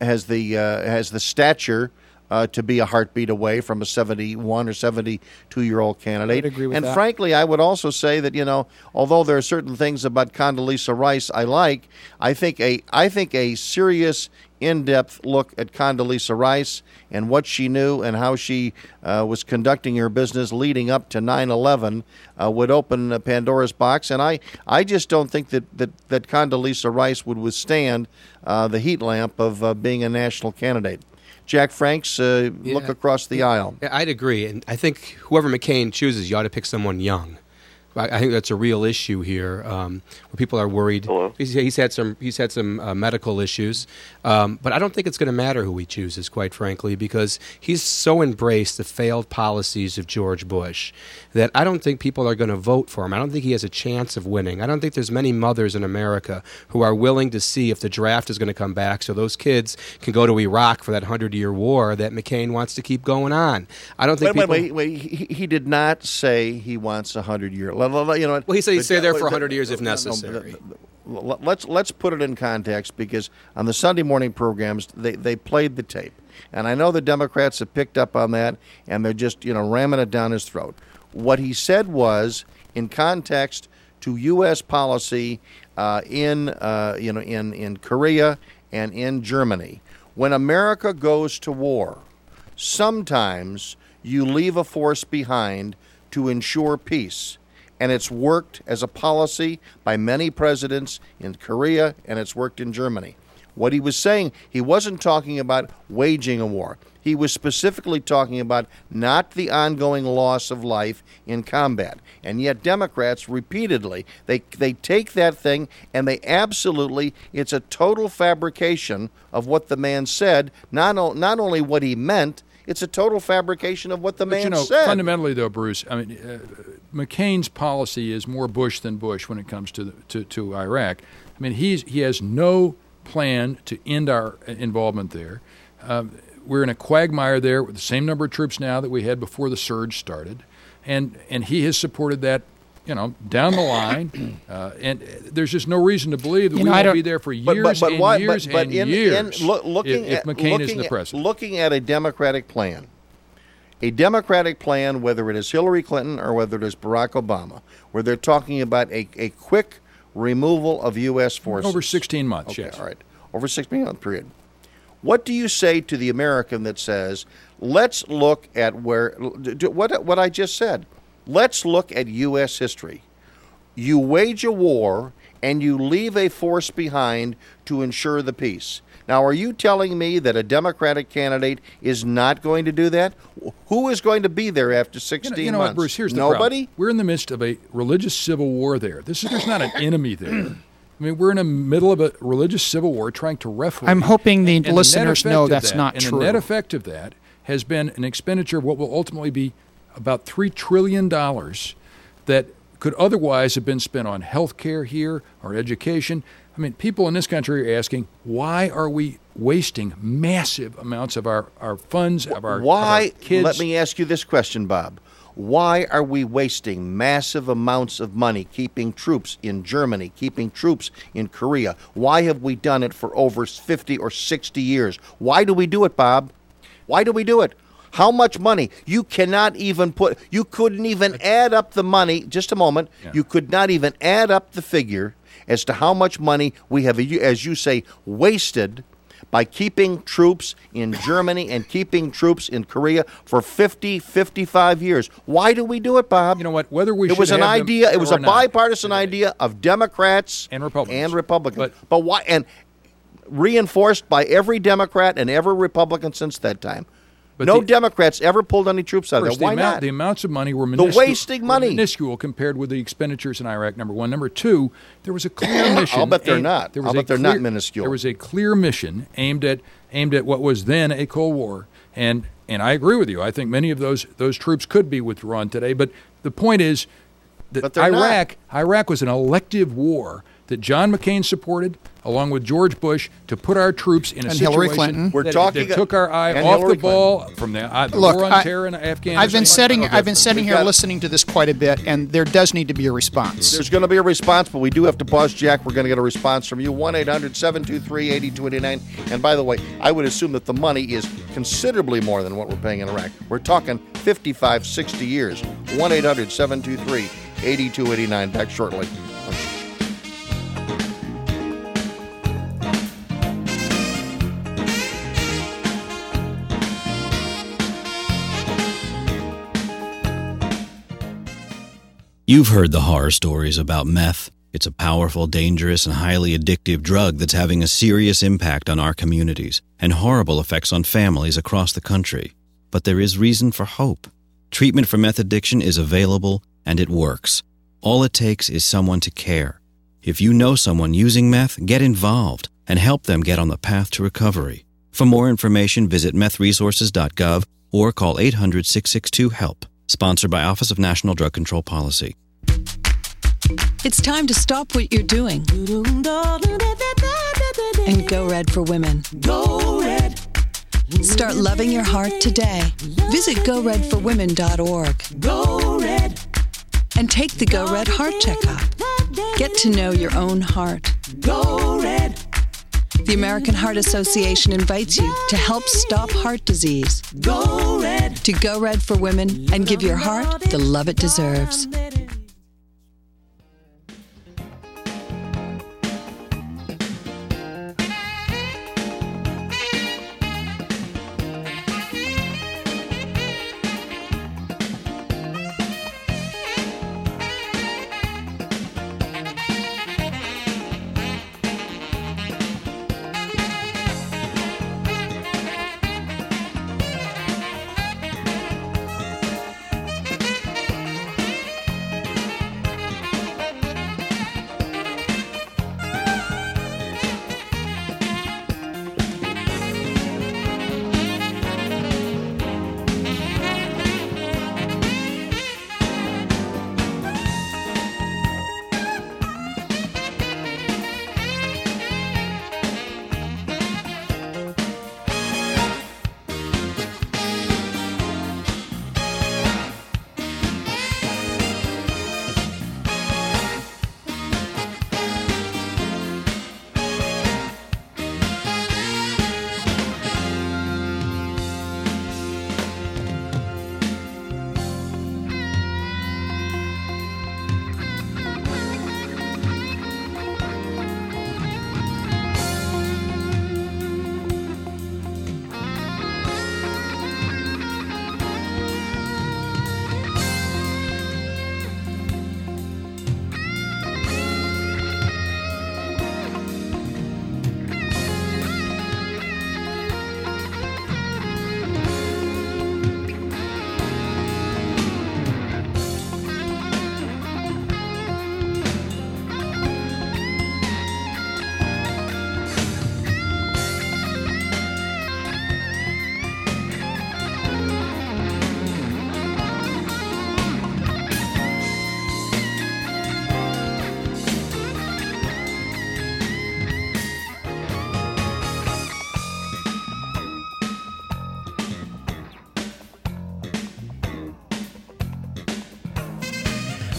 stature to be a heartbeat away from a 71 or 72-year-old candidate. I would agree with that. And frankly, I would also say that, although there are certain things about Condoleezza Rice I like, I think a serious in-depth look at Condoleezza Rice and what she knew and how she was conducting her business leading up to 9/11 would open Pandora's box. And I just don't think that Condoleezza Rice would withstand the heat lamp of being a national candidate. Jack Franks, look across the aisle. Yeah, I'd agree. And I think whoever McCain chooses, you ought to pick someone young. I think that's a real issue here, where people are worried. Hello? He's had some medical issues, but I don't think it's going to matter who he chooses, quite frankly, because he's so embraced the failed policies of George Bush that I don't think people are going to vote for him. I don't think he has a chance of winning. I don't think there's many mothers in America who are willing to see if the draft is going to come back so those kids can go to Iraq for that 100-year war that McCain wants to keep going on. I don't think Wait. He did not say he wants a 100-year. Well, he said he'd stay there for 100 years if necessary. Let's put it in context, because on the Sunday morning programs, they played the tape. And I know the Democrats have picked up on that, and they're just ramming it down his throat. What he said was, in context to U.S. policy in Korea and in Germany, when America goes to war, sometimes you leave a force behind to ensure peace. And it's worked as a policy by many presidents in Korea, and it's worked in Germany. What he was saying, he wasn't talking about waging a war. He was specifically talking about not the ongoing loss of life in combat. And yet Democrats repeatedly, they take that thing and they absolutely, it's a total fabrication of what the man said, not only what he meant, it's a total fabrication of what the man said. Fundamentally, though, Bruce, I mean, McCain's policy is more Bush than Bush when it comes to Iraq. I mean, he has no plan to end our involvement there. We're in a quagmire there with the same number of troops now that we had before the surge started, and he has supported that, down the line, and there's just no reason to believe that we won't be there for years and years and years if McCain isn't the president. Looking at a Democratic plan, whether it is Hillary Clinton or whether it is Barack Obama, where they're talking about a quick removal of U.S. forces. Over 16 months, okay, yes. All right, over a 16-month period. What do you say to the American that says, let's look at what I just said. Let's look at U.S. history. You wage a war and you leave a force behind to ensure the peace. Now, are you telling me that a Democratic candidate is not going to do that? Who is going to be there after 16 months? You know what, Bruce, here's the Nobody? problem. We're in the midst of a religious civil war there. There's not an enemy there. I mean, we're in the middle of a religious civil war trying to referee. I'm hoping the and listeners know that's not and true. And the net effect of that has been an expenditure of what will ultimately be about $3 trillion that could otherwise have been spent on health care here or education. I mean, people in this country are asking, why are we wasting massive amounts of our funds, of our kids? Let me ask you this question, Bob. Why are we wasting massive amounts of money keeping troops in Germany, keeping troops in Korea? Why have we done it for over 50 or 60 years? Why do we do it, Bob? Why do we do it? How much money? You couldn't even add up the money. Just a moment. Yeah. You could not even add up the figure as to how much money we have, as you say, wasted by keeping troops in Germany and keeping troops in Korea for 50, 55 years. Why do we do it, Bob? You know what? Whether we it was an idea. It was a bipartisan idea of Democrats and Republicans. But why? And reinforced by every Democrat and every Republican since that time. But no Democrats ever pulled any troops out of there. Why not? The amounts of money were minuscule. The wasting money. Minuscule compared with the expenditures in Iraq, number one. Number two, there was a clear mission. I'll bet they're not. I'll bet they're not minuscule. There was a clear mission aimed at what was then a Cold War. And I agree with you. I think many of those troops could be withdrawn today. But the point is that Iraq was an elective war that John McCain supported, along with George Bush, to put our troops in a situation Hillary Clinton. that took our eye off the ball from the war on terror in Afghanistan. I've been sitting here listening to this quite a bit, and there does need to be a response. There's going to be a response, but we do have to pause, Jack. We're going to get a response from you. 1-800-723-8289. And by the way, I would assume that the money is considerably more than what we're paying in Iraq. We're talking 55, 60 years. 1-800-723-8289. Back shortly. You've heard the horror stories about meth. It's a powerful, dangerous, and highly addictive drug that's having a serious impact on our communities and horrible effects on families across the country. But there is reason for hope. Treatment for meth addiction is available, and it works. All it takes is someone to care. If you know someone using meth, get involved and help them get on the path to recovery. For more information, visit methresources.gov or call 800-662-HELP. Sponsored by Office of National Drug Control Policy. It's time to stop what you're doing and go red for women. Go red. Start loving your heart today. Visit GoRedForWomen.org. Go red. And take the Go Red Heart Checkup. Get to know your own heart. Go red. The American Heart Association invites you to help stop heart disease. Go red. To Go Red for Women and give your heart the love it deserves.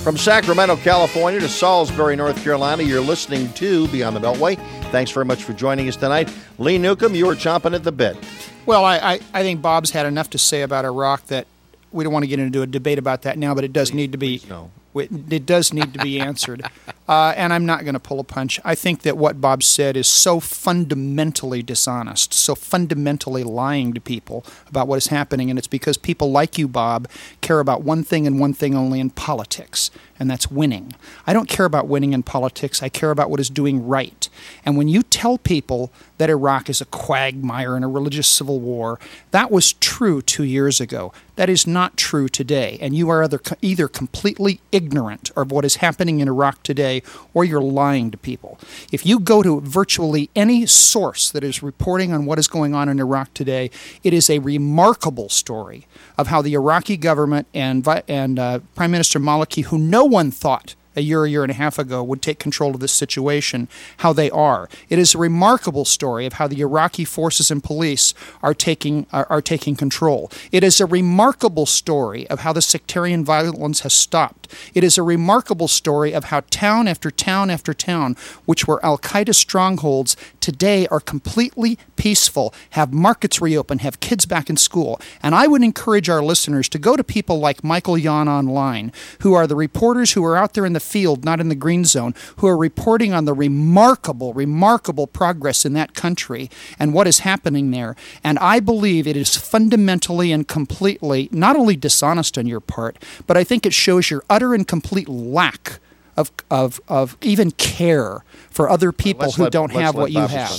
From Sacramento, California to Salisbury, North Carolina, you're listening to Beyond the Beltway. Thanks very much for joining us tonight. Lee Newcomb, you were chomping at the bit. Well, I think Bob's had enough to say about Iraq that we don't want to get into a debate about that now, but it does need to be it does need to be answered. And I'm not going to pull a punch. I think that what Bob said is so fundamentally dishonest, so fundamentally lying to people about what is happening, and it's because people like you, Bob, care about one thing and one thing only in politics, and that's winning. I don't care about winning in politics. I care about what is doing right. And when you tell people that Iraq is a quagmire and a religious civil war, that was true 2 years ago. That is not true today, and you are either completely ignorant of what is happening in Iraq today, or you're lying to people. If you go to virtually any source that is reporting on what is going on in Iraq today, it is a remarkable story of how the Iraqi government and Prime Minister Maliki, who no one thought a year and a half ago would take control of this situation, how they are. It is a remarkable story of how the Iraqi forces and police are taking control. It is a remarkable story of how the sectarian violence has stopped. It is a remarkable story of how town after town after town, which were al-Qaeda strongholds, today are completely peaceful, have markets reopened, have kids back in school. And I would encourage our listeners to go to people like Michael Yon online, who are the reporters who are out there in the field, not in the green zone, who are reporting on the remarkable progress in that country and what is happening there. And I believe it is fundamentally and completely not only dishonest on your part, but I think it shows your utter and complete lack of even care for other people who don't have what you have.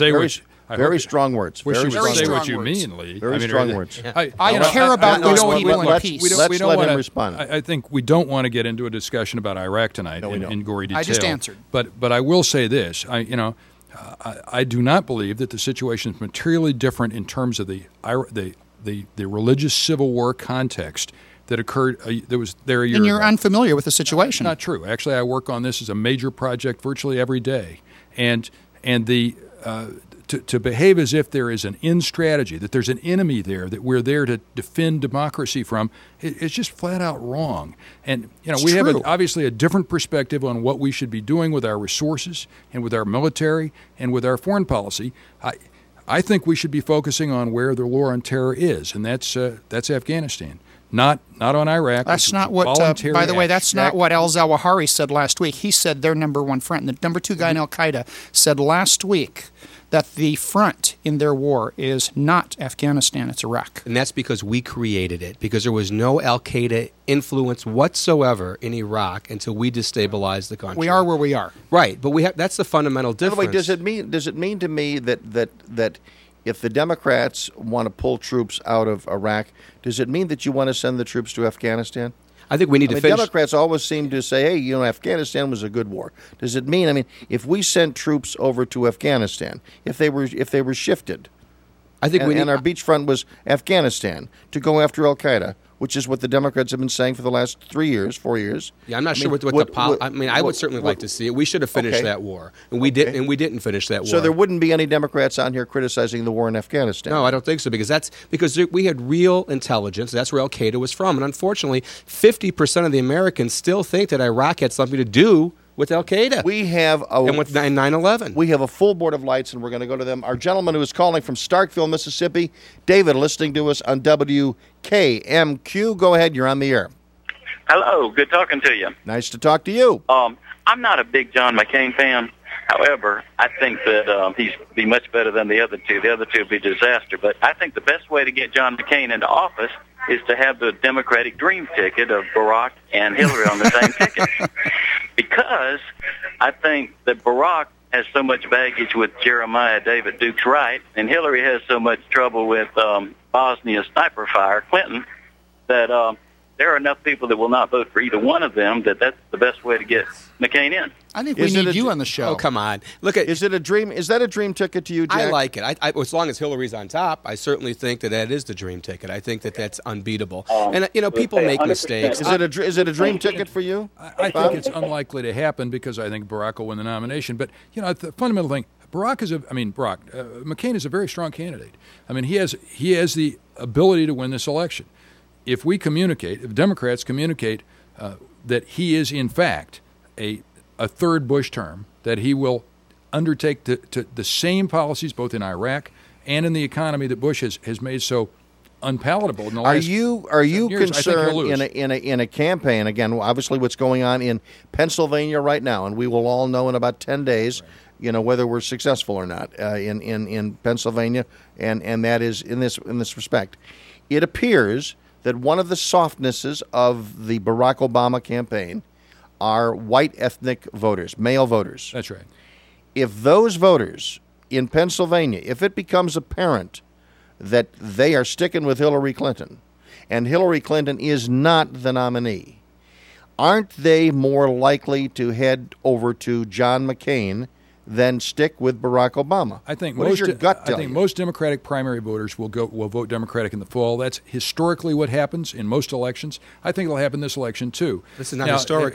Very strong words. Wish you would say what you words. mean, Lee. Very strong words. I care about those people in peace. Let's let him respond. I think we don't want to get into a discussion about Iraq tonight in gory detail. I just answered. But I will say this. I do not believe that the situation is materially different in terms of the religious civil war context that occurred. That was there a year ago. And you're unfamiliar with the situation. Not true. Actually, I work on this as a major project virtually every day, and to behave as if there is an end strategy, that there's an enemy there, that we're there to defend democracy from, it's just flat out wrong. And we have obviously a different perspective on what we should be doing with our resources and with our military and with our foreign policy. I think we should be focusing on where the war on terror is, and that's Afghanistan. Not on Iraq. That's not what, by the way, that's not what al-Zawahiri said last week. He said their number one friend, the number two guy in al-Qaeda, said last week that the front in their war is not Afghanistan, it's Iraq. And that's because we created it, because there was no al-Qaeda influence whatsoever in Iraq until we destabilized the country. We are where we are. Right, but that's the fundamental difference. By the way, does it mean to me that if the Democrats want to pull troops out of Iraq, does it mean that you want to send the troops to Afghanistan? I think we need to finish. Democrats always seem to say, hey, Afghanistan was a good war. Does it mean, if we sent troops over to Afghanistan, if they were shifted, I think and our beachfront was Afghanistan to go after al-Qaeda, which is what the Democrats have been saying for the last 4 years. Yeah, I'm not sure what I would certainly like to see it. We should have finished that war, and we didn't finish that war. So there wouldn't be any Democrats on here criticizing the war in Afghanistan. No, I don't think so, because we had real intelligence. That's where al-Qaeda was from, and unfortunately, 50% of the Americans still think that Iraq had something to do with al-Qaeda. We have and with 9/11. We have a full board of lights, and we're going to go to them. Our gentleman who is calling from Starkville, Mississippi, David, listening to us on WKMQ. Go ahead, you're on the air. Hello, good talking to you. Nice to talk to you. I'm not a big John McCain fan. However, I think that he's be much better than the other two. The other two would be a disaster. But I think the best way to get John McCain into office is to have the Democratic dream ticket of Barack and Hillary on the same ticket. Because I think that Barack has so much baggage with Jeremiah David Dukes Wright, and Hillary has so much trouble with Bosnia sniper fire, Clinton, that there are enough people that will not vote for either one of them that's the best way to get McCain in. I think we need you on the show. Oh, come on. Is that a dream ticket to you, Jack? I like it. As long as Hillary's on top, I certainly think that is the dream ticket. I think that's unbeatable. And people make mistakes. Is it a dream ticket for you? I think it's unlikely to happen because I think Barack will win the nomination. But the fundamental thing, McCain is a very strong candidate. He has the ability to win this election. If Democrats communicate that he is, in fact, a third Bush term, that he will undertake the same policies both in Iraq and in the economy that Bush has made so unpalatable in the last Are you years, concerned in a campaign, again, obviously what's going on in Pennsylvania right now, and we will all know in about 10 days, whether we're successful or not in Pennsylvania, and that is in this respect. It appears that one of the softnesses of the Barack Obama campaign are white ethnic voters, male voters. That's right. If those voters in Pennsylvania, if it becomes apparent that they are sticking with Hillary Clinton, and Hillary Clinton is not the nominee, aren't they more likely to head over to John McCain than stick with Barack Obama? I think what does your gut tell you? Most Democratic primary voters will vote Democratic in the fall. That's historically what happens in most elections. I think it'll happen this election too. This is not historic.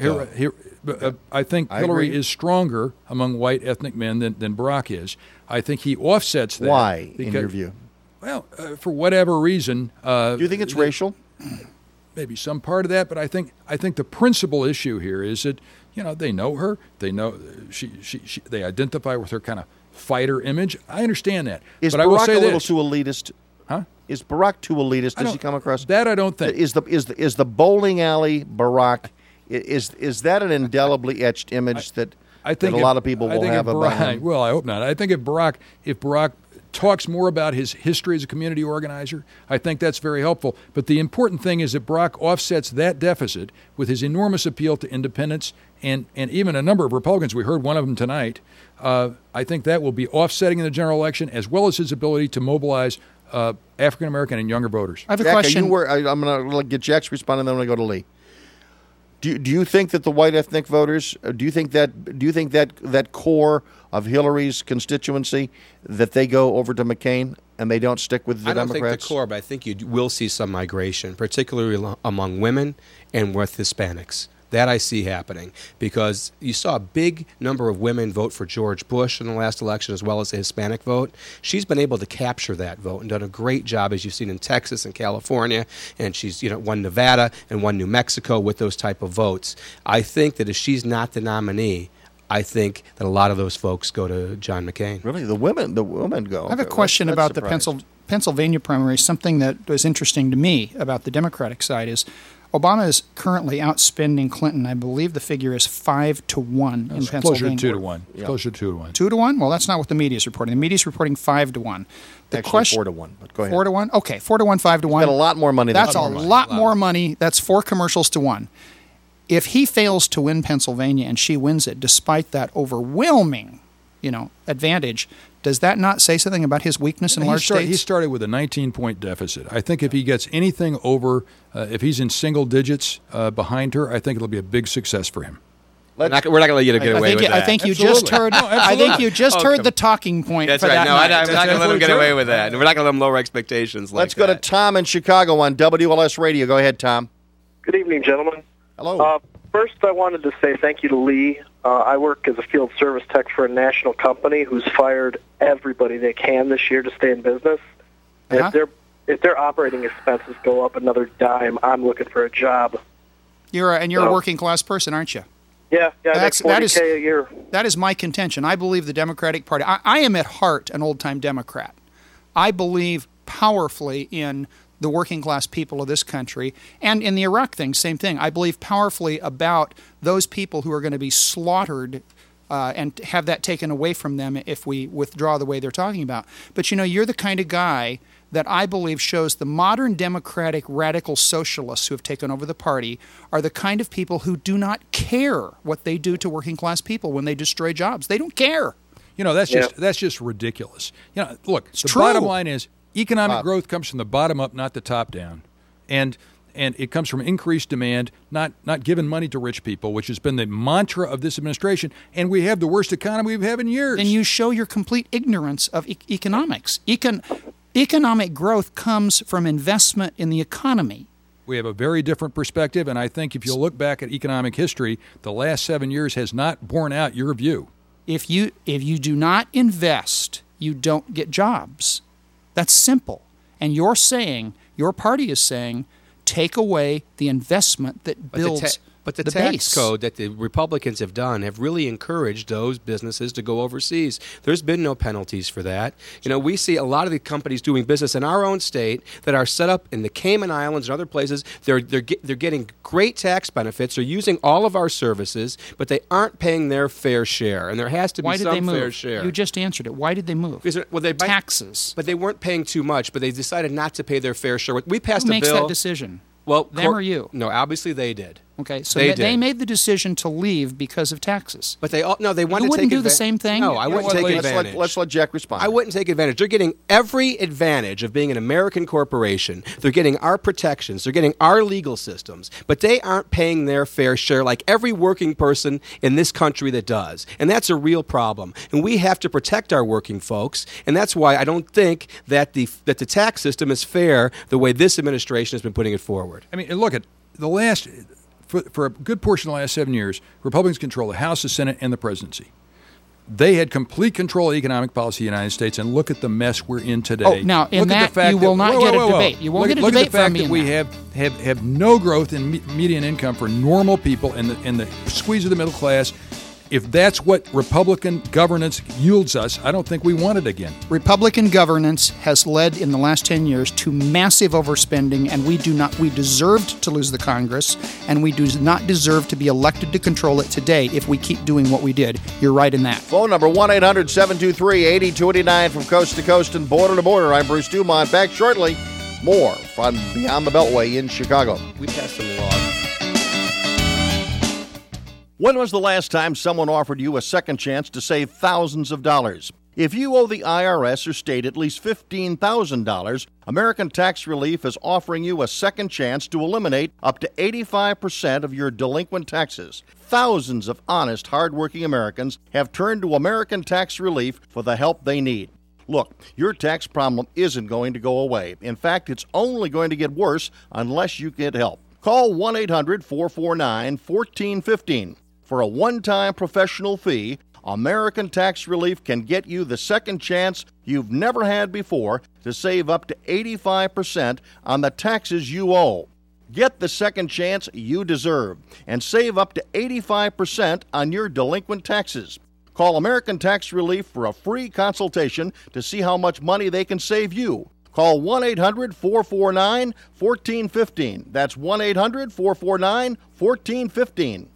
I think Hillary is stronger among white ethnic men than Barack is. I think he offsets that. Why, in your view? Well, for whatever reason. Do you think it's racial? Maybe some part of that, but I think the principal issue here is that they know her, they know they identify with her kind of fighter image. I understand that. Is but Barack I will say a little this. too elitist? Huh? Is Barack too elitist? Does he come across that? I don't think. Is the bowling alley Barack? Is that an indelibly etched image that a lot of people will have about him? Well, I hope not. I think if Barack talks more about his history as a community organizer, I think that's very helpful. But the important thing is that Barack offsets that deficit with his enormous appeal to independents and even a number of Republicans. We heard one of them tonight. I think that will be offsetting in the general election, as well as his ability to mobilize African American and younger voters. I have a question. I'm going to get Jack's response, and then I'm going to go to Lee. Do you think that the white ethnic voters? Do you think that core of Hillary's constituency that they go over to McCain and they don't stick with the Democrats? I don't think the core, but I think you will see some migration, particularly among women and with Hispanics. That I see happening because you saw a big number of women vote for George Bush in the last election as well as the Hispanic vote. She's been able to capture that vote and done a great job, as you've seen in Texas and California, and she's won Nevada and won New Mexico with those type of votes. I think that if she's not the nominee, I think that a lot of those folks go to John McCain. Really? The women go. I have a question about the Pennsylvania primary. Something that was interesting to me about the Democratic side is Obama is currently outspending Clinton. I believe the figure is 5-1 in Pennsylvania. Closer to 2 to 1. Yeah. Closer to 2 to 1. 2 to 1? Well, that's not what the media is reporting. The media is reporting 5-1. Actually, 4 to 1. But go ahead. 4 to 1? Okay, 4 to 1, 5 to 1. He's got a lot more money. That's a lot more money. That's 4 commercials to 1. If he fails to win Pennsylvania and she wins it, despite that overwhelming, advantage, does that not say something about his weakness in large states? He started with a 19-point deficit. I think if he gets anything over, if he's in single digits behind her, I think it'll be a big success for him. We're not going to let you get away with that. I think you just heard. I think you just heard the talking point. That's for right. That no, night. I'm not going to let him get away with that. We're not going to let him lower expectations. Let's go to Tom in Chicago on WLS Radio. Go ahead, Tom. Good evening, gentlemen. Hello. First, I wanted to say thank you to Lee. I work as a field service tech for a national company who's fired everybody they can this year to stay in business. Uh-huh. If their operating expenses go up another dime, I'm looking for a job. You're a working class person, aren't you? Yeah, I make $40K a year. That is my contention. I believe the Democratic Party. I am at heart an old-time Democrat. I believe powerfully in the working class people of this country, and in the Iraq thing, same thing. I believe powerfully about those people who are going to be slaughtered and have that taken away from them if we withdraw the way they're talking about. But you're the kind of guy that I believe shows the modern democratic radical socialists who have taken over the party are the kind of people who do not care what they do to working class people when they destroy jobs. They don't care. That's just ridiculous. Look, the true. bottom line is economic growth comes from the bottom up, not the top down. And it comes from increased demand, not giving money to rich people, which has been the mantra of this administration. And we have the worst economy we've had in years. And you show your complete ignorance of economics. Economic growth comes from investment in the economy. We have a very different perspective, and I think if you look back at economic history, the last 7 years has not borne out your view. If you do not invest, you don't get jobs. That's simple. And your party is saying, take away the investment that builds But the the tax base. code that the Republicans have done have really encouraged those businesses to go overseas. There's been no penalties for that. You know, we see a lot of the companies doing business in our own state that are set up in the Cayman Islands and other places. They're getting great tax benefits. They're using all of our services, but they aren't paying their fair share. And there has to be Why did they some move? fair share. You just answered it. Why did they move? Taxes. But they weren't paying too much, but they decided not to pay their fair share. We passed Who a makes bill. that decision? Well, them or you? No, obviously they did. Okay, so they they made the decision to leave because of taxes. But they wanted you to wouldn't take do the same thing? No, I wouldn't take advantage. Let's let Jack respond. I wouldn't take advantage. They're getting every advantage of being an American corporation. They're getting our protections. They're getting our legal systems. But they aren't paying their fair share like every working person in this country that does. And that's a real problem. And we have to protect our working folks. And that's why I don't think that the tax system is fair the way this administration has been putting it forward. I mean, look at the last... For a good portion of the last 7 years, Republicans control the House, the Senate, and the presidency. They had complete control of economic policy in the United States, and look at the mess we're in today. Oh, now, in that, you will not get a debate. You won't get a debate from me. Look at the fact that we have no growth in median income for normal people and the squeeze of the middle class. If that's what Republican governance yields us, I don't think we want it again. Republican governance has led in the last 10 years to massive overspending, and we deserved to lose the Congress, and we do not deserve to be elected to control it today if we keep doing what we did. You're right in that. Phone number 1-800-723-8029 from coast to coast and border to border. I'm Bruce Dumont. Back shortly. More from Beyond the Beltway in Chicago. We passed some laws. When was the last time someone offered you a second chance to save thousands of dollars? If you owe the IRS or state at least $15,000, American Tax Relief is offering you a second chance to eliminate up to 85% of your delinquent taxes. Thousands of honest, hardworking Americans have turned to American Tax Relief for the help they need. Look, your tax problem isn't going to go away. In fact, it's only going to get worse unless you get help. Call 1-800-449-1415. For a one-time professional fee, American Tax Relief can get you the second chance you've never had before to save up to 85% on the taxes you owe. Get the second chance you deserve and save up to 85% on your delinquent taxes. Call American Tax Relief for a free consultation to see how much money they can save you. Call 1-800-449-1415. That's 1-800-449-1415.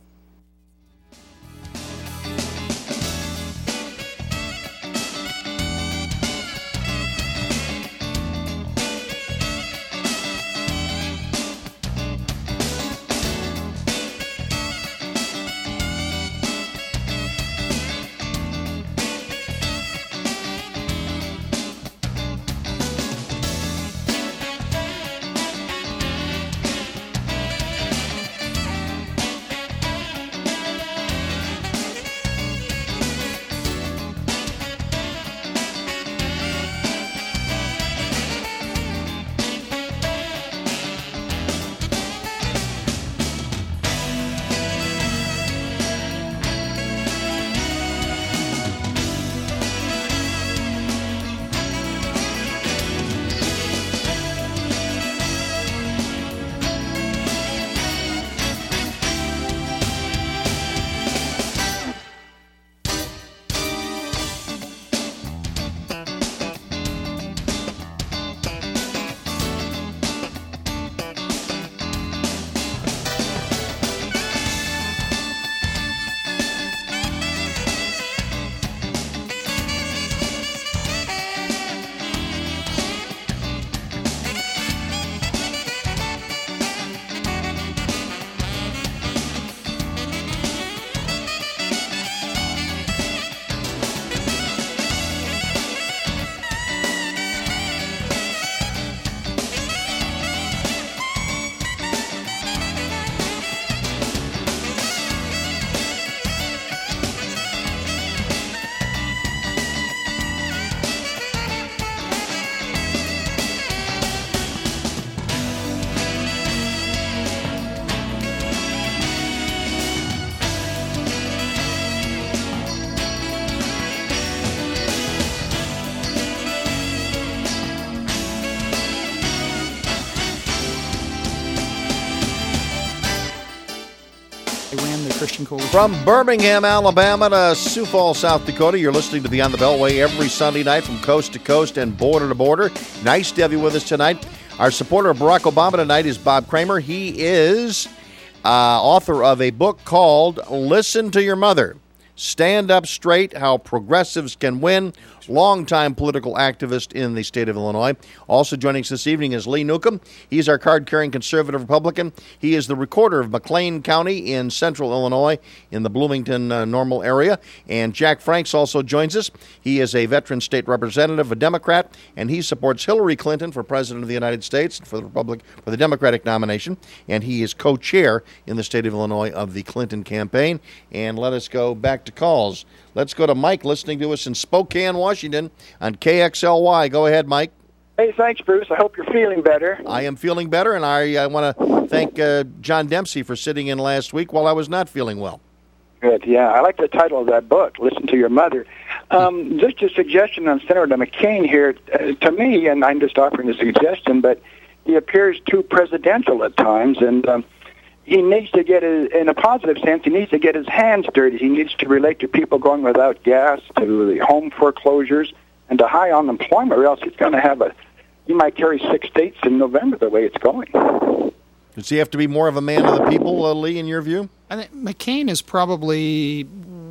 Christian Coolidge. From Birmingham, Alabama to Sioux Falls, South Dakota, you're listening to Beyond the Beltway every Sunday night from coast to coast and border to border. Nice to have you with us tonight. Our supporter of Barack Obama tonight is Bob Kramer. He is author of a book called Listen to Your Mother. Stand Up Straight, How Progressives Can Win. Longtime political activist in the state of Illinois. Also joining us this evening is Lee Newcomb. He's our card-carrying conservative Republican. He is the recorder of McLean County in central Illinois in the Bloomington, Normal area. And Jack Franks also joins us. He is a veteran state representative, a Democrat, and he supports Hillary Clinton for President of the United States for the Democratic nomination. And he is co-chair in the state of Illinois of the Clinton campaign. And let us go back to calls. Let's go to Mike listening to us in Spokane, Washington on KXLY. Go ahead, Mike. Hey, thanks, Bruce. I hope you're feeling better. I am feeling better, and I want to thank John Dempsey for sitting in last week while I was not feeling well. Good, yeah. I like the title of that book, Listen to Your Mother. Just a suggestion on Senator McCain here. To me, and I'm just offering a suggestion, but he appears too presidential at times, and he needs to get, in a positive sense, he needs to get his hands dirty. He needs to relate to people going without gas, to the home foreclosures, and to high unemployment, or else he's going to he might carry 6 states in November the way it's going. Does he have to be more of a man of the people, Lee, in your view? I think McCain is probably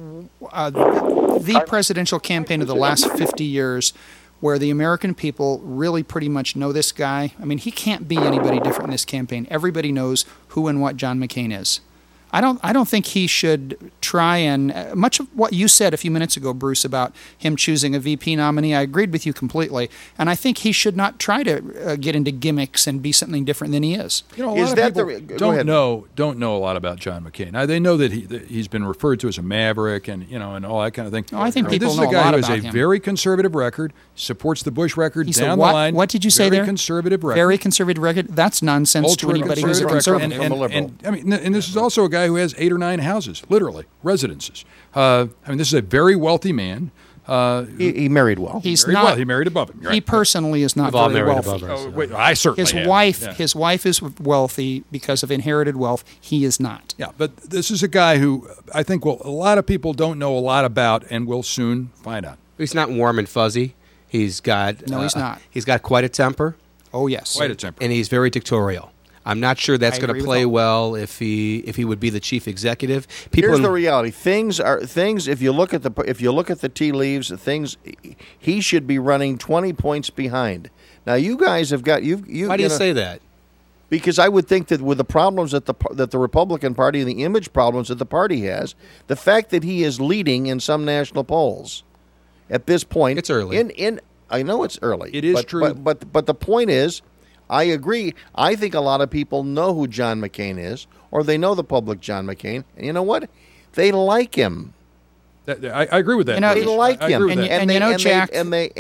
the presidential campaign of the last 50 years where the American people really pretty much know this guy. I mean, he can't be anybody different in this campaign. Everybody knows who and what John McCain is. I don't think he should try and much of what you said a few minutes ago, Bruce, about him choosing a VP nominee. I agreed with you completely, and I think he should not try to get into gimmicks and be something different than he is. You know, a lot of people don't know a lot about John McCain. Now, they know that he's been referred to as a maverick and all that kind of thing. No, I think people know a lot about him. This is a guy who has a very conservative record, supports the Bush record down the line. What did you say there? Very conservative record. Very conservative record. That's nonsense to anybody who's a conservative. And this is also a guy who has 8 or 9 houses, literally residences. This is a very wealthy man. He married well. He's married not. well. He married above him. Right? He personally is not very wealthy. I certainly have. His wife is wealthy because of inherited wealth. He is not. Yeah, but this is a guy who I think a lot of people don't know a lot about, and will soon find out. He's not warm and fuzzy. He's got he's not. He's got quite a temper. Oh yes, quite a temper, and he's very dictatorial. I'm not sure that's going to play well if he would be the chief executive. Here's the reality: things. If you look at the tea leaves, he should be running 20 points behind. Now you guys have got you. Why do you say that? Because I would think that with the problems that the Republican Party and the image problems that the party has, the fact that he is leading in some national polls at this point, it's early. I know it's early. It is true, but the point is. I agree. I think a lot of people know who John McCain is, or they know the public John McCain, and you know what? They like him. I agree with that. They like him, Jack,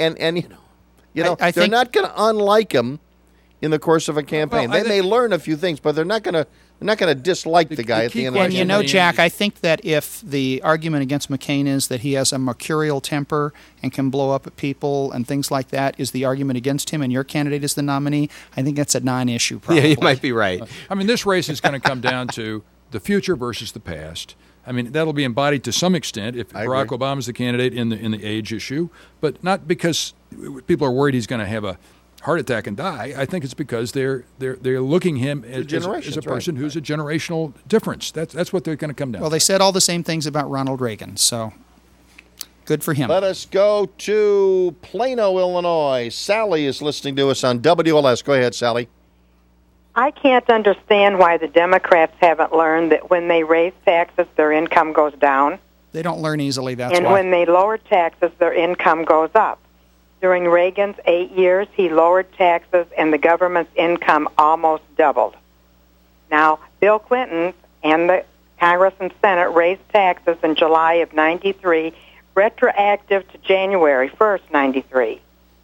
they're not going to unlike him in the course of a campaign. They may learn a few things, but they're not going to dislike the guy at the end of the campaign. And Jack, I think that if the argument against McCain is that he has a mercurial temper and can blow up at people and things like that is the argument against him and your candidate is the nominee, I think that's a non-issue probably. Yeah, you might be right. This race is going to come down to the future versus the past. That'll be embodied to some extent if Barack Obama is the candidate in the age issue, but not because people are worried he's going to have a heart attack and die. I think it's because they're looking him as a person who's a generational difference. That's what they're going to come down. Well, they said all the same things about Ronald Reagan, so good for him. Let us go to Plano, Illinois. Sally is listening to us on WLS. Go ahead, Sally. I can't understand why the Democrats haven't learned that when they raise taxes, their income goes down. They don't learn easily, that's why. And when they lower taxes, their income goes up. During Reagan's 8 years, he lowered taxes, and the government's income almost doubled. Now, Bill Clinton and the Congress and Senate raised taxes in July of 93, retroactive to January 1st, 93.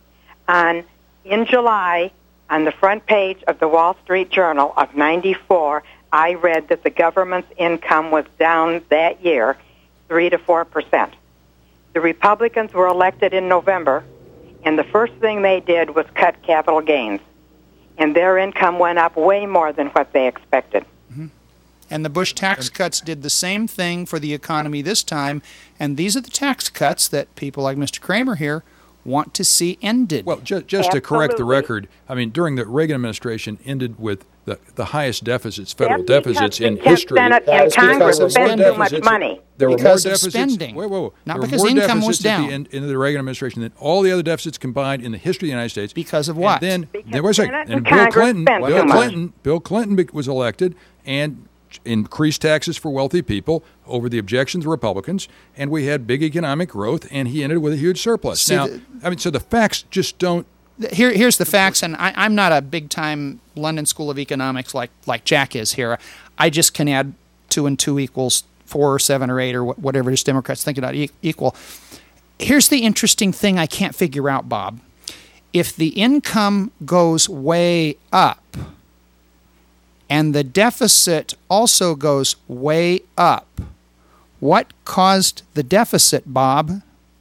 In July, on the front page of the Wall Street Journal of 94, I read that the government's income was down that year 3 to 4%. The Republicans were elected in November, and the first thing they did was cut capital gains. And their income went up way more than what they expected. Mm-hmm. And the Bush tax cuts did the same thing for the economy this time, and these are the tax cuts that people like Mr. Kramer here want to see ended. Well, just to correct the record, I mean, during the Reagan administration ended with the highest deficits, federal deficits in history. Senate and Congress spend too much money. There were because more of deficits. spending. Not Not there because were more income was deficits down. at the end of the Reagan administration than all the other deficits combined in the history of the United States. Because of what? And then, Because wait a second. Senate And and Congress Bill Clinton was elected and increased taxes for wealthy people over the objections of Republicans, and we had big economic growth, and he ended with a huge surplus. See, now, so the facts just don't. Here's the facts, and I'm not a big-time London School of Economics like Jack is here. I just can add 2 and 2 equals 4 or 7 or 8 or whatever it is Democrats think about equal. Here's the interesting thing I can't figure out, Bob. If the income goes way up and the deficit also goes way up, what caused the deficit, Bob?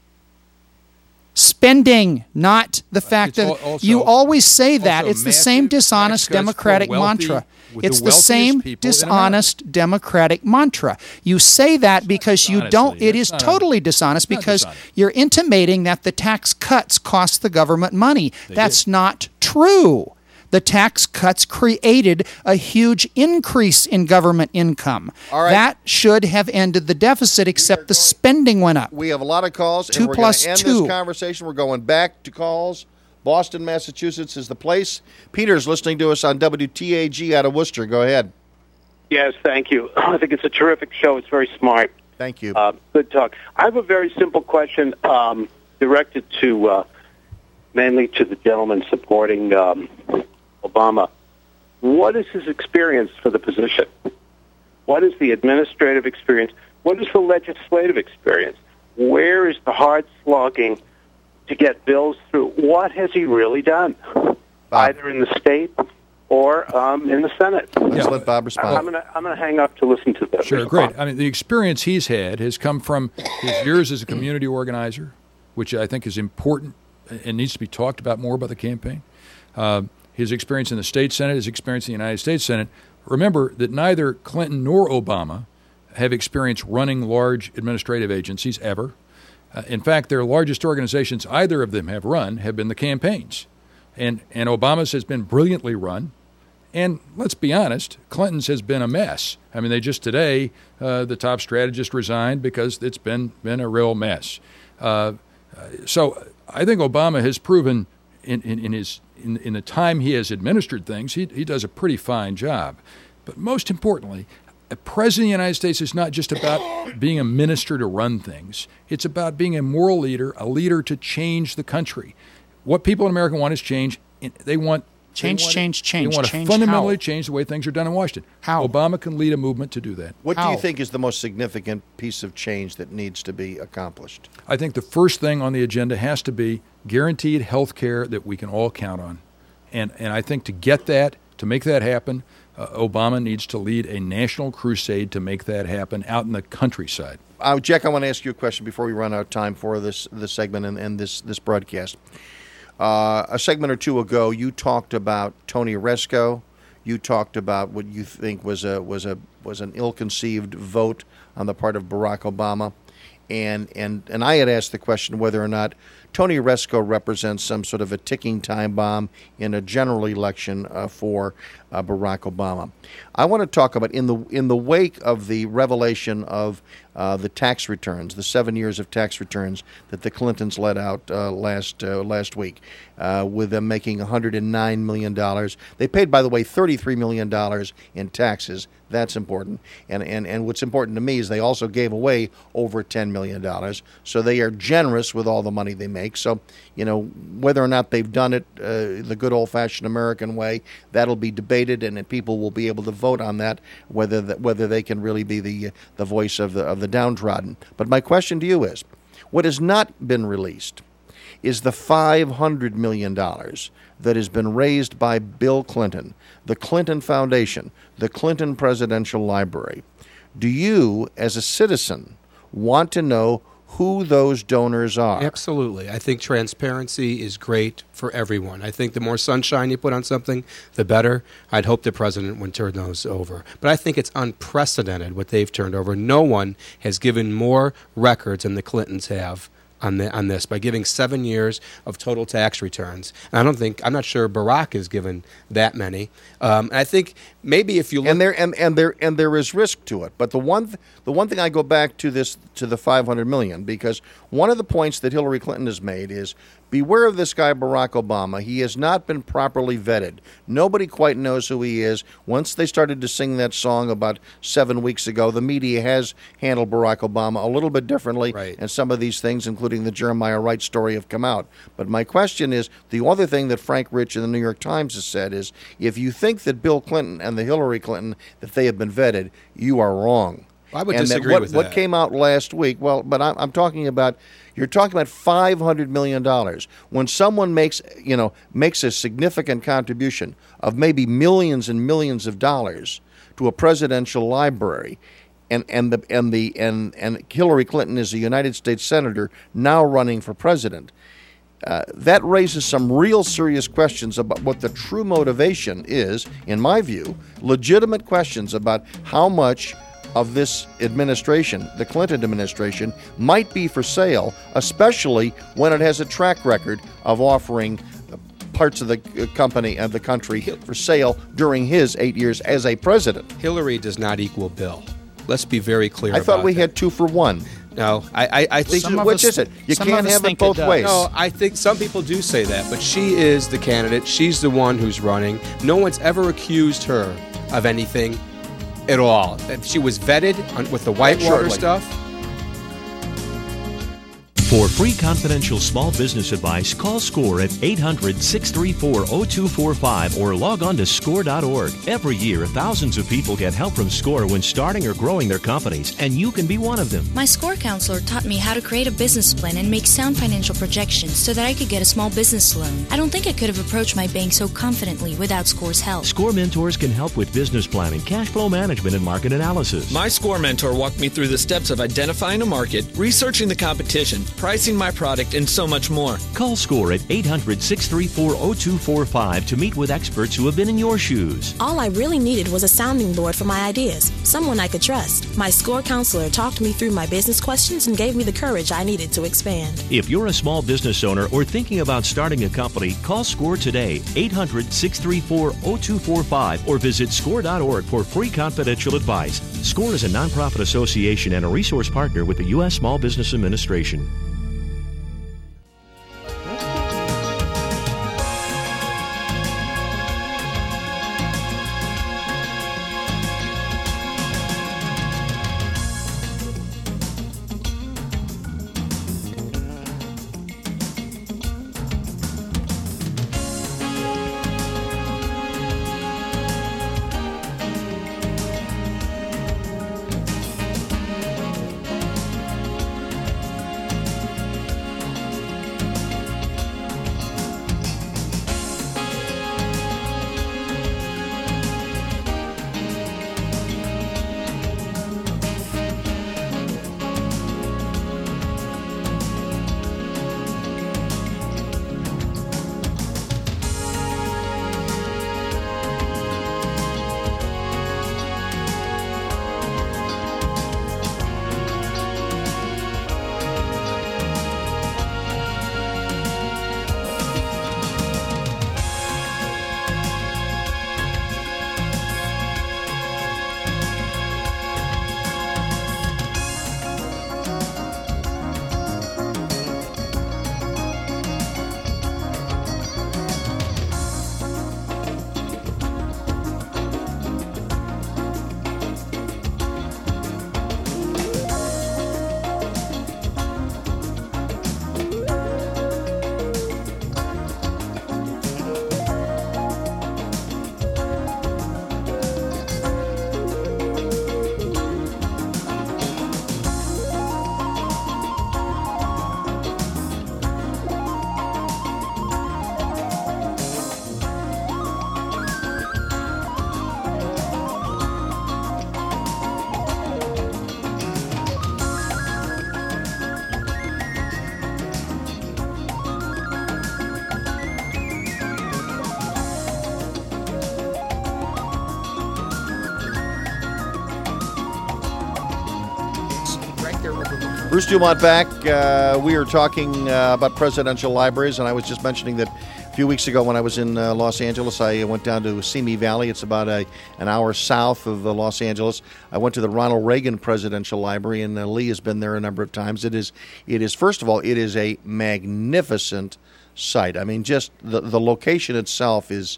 Spending, not the fact that you always say that. It's the same dishonest Democratic mantra. It's the same dishonest Democratic mantra. You say that because you don't. It is totally dishonest because you're intimating that the tax cuts cost the government money. That's not true. The tax cuts created a huge increase in government income. All right. That should have ended the deficit, except the spending went up. We have a lot of calls, 2 and we're going plus to end 2. this conversation. We're going back to calls. Boston, Massachusetts is the place. Peter's listening to us on WTAG out of Worcester. Go ahead. Yes, thank you. I think it's a terrific show. It's very smart. Thank you. Good talk. I have a very simple question directed to mainly to the gentleman supporting Obama. What is his experience for the position? What is the administrative experience? What is the legislative experience? Where is the hard slogging to get bills through? What has he really done, either in the state or in the Senate? Let's let Bob respond. I'm going to hang up to listen to that. Sure, great. I mean, the experience he's had has come from his years as a community organizer, which I think is important and needs to be talked about more by the campaign. His experience in the state Senate, his experience in the United States Senate. Remember that neither Clinton nor Obama have experienced running large administrative agencies ever. In fact, their largest organizations either of them have run have been the campaigns. And Obama's has been brilliantly run. And let's be honest, Clinton's has been a mess. I mean, they just today, the top strategist resigned because it's been a real mess. So I think Obama has proven in the time he has administered things, he does a pretty fine job. But most importantly, a president of the United States is not just about being a minister to run things. It's about being a moral leader, a leader to change the country. What people in America want is change. They want change. They want to fundamentally change the way things are done in Washington. How? Obama can lead a movement to do that. What do you think is the most significant piece of change that needs to be accomplished? I think the first thing on the agenda has to be guaranteed health care that we can all count on. And I think to get that, to make that happen, Obama needs to lead a national crusade to make that happen out in the countryside. Jack, I want to ask you a question before we run out of time for this segment and this broadcast. A segment or two ago, you talked about Tony Rezko. You talked about what you think was an ill-conceived vote on the part of Barack Obama, and I had asked the question whether or not Tony Rezko represents some sort of a ticking time bomb in a general election for Barack Obama. I want to talk about in the wake of the revelation of the tax returns, the 7 years of tax returns that the Clintons let out last week, with them making $109 million. They paid, by the way, $33 million in taxes. That's important. And what's important to me is they also gave away over $10 million. So they are generous with all the money they make. So, whether or not they've done it the good old-fashioned American way, that'll be debated, and people will be able to vote on that, whether they can really be the voice of the downtrodden. But my question to you is, what has not been released is the $500 million that has been raised by Bill Clinton, the Clinton Foundation, the Clinton Presidential Library. Do you, as a citizen, want to know who those donors are. Absolutely. I think transparency is great for everyone. I think the more sunshine you put on something, the better. I'd hope the president would turn those over. But I think it's unprecedented what they've turned over. No one has given more records than the Clintons have on this by giving 7 years of total tax returns. And I'm not sure Barack has given that many. And I think maybe if you look, and there is risk to it. But the one thing I go back to the $500 million, because one of the points that Hillary Clinton has made is beware of this guy Barack Obama. He has not been properly vetted. Nobody quite knows who he is. Once they started to sing that song about 7 weeks ago, the media has handled Barack Obama a little bit differently, right. And some of these things, including the Jeremiah Wright story, have come out. But my question is, the other thing that Frank Rich in the New York Times has said is, if you think that Bill Clinton and the Hillary Clinton, that they have been vetted, you are wrong. I would disagree with that. What came out last week, but I'm talking about, you're talking about $500 million. When someone makes a significant contribution of maybe millions and millions of dollars to a presidential library, and Hillary Clinton is a United States senator now running for president, that raises some real serious questions about what the true motivation is, in my view, legitimate questions about how much of this administration, the Clinton administration, might be for sale, especially when it has a track record of offering parts of the company and the country for sale during his 8 years as a president. Hillary does not equal Bill. Let's be very clear about that. I thought we had 2 for 1. No, I think... Which is it? You can't have it both ways. No, I think some people do say that, but she is the candidate. She's the one who's running. No one's ever accused her of anything at all. She was vetted with the Whitewater stuff. For free confidential small business advice, call SCORE at 800-634-0245 or log on to SCORE.org. Every year, thousands of people get help from SCORE when starting or growing their companies, and you can be one of them. My SCORE counselor taught me how to create a business plan and make sound financial projections so that I could get a small business loan. I don't think I could have approached my bank so confidently without SCORE's help. SCORE mentors can help with business planning, cash flow management, and market analysis. My SCORE mentor walked me through the steps of identifying a market, researching the competition, pricing my product, and so much more. Call SCORE at 800-634-0245 to meet with experts who have been in your shoes. All I really needed was a sounding board for my ideas, someone I could trust. My SCORE counselor talked me through my business questions and gave me the courage I needed to expand. If you're a small business owner or thinking about starting a company, call SCORE today, 800-634-0245, or visit SCORE.org for free confidential advice. SCORE is a nonprofit association and a resource partner with the U.S. Small Business Administration. Bruce Dumont back. We are talking about presidential libraries, and I was just mentioning that a few weeks ago when I was in Los Angeles, I went down to Simi Valley. It's about an hour south of Los Angeles. I went to the Ronald Reagan Presidential Library, and Lee has been there a number of times. It is first of all, it is a magnificent site. I mean, just the location itself is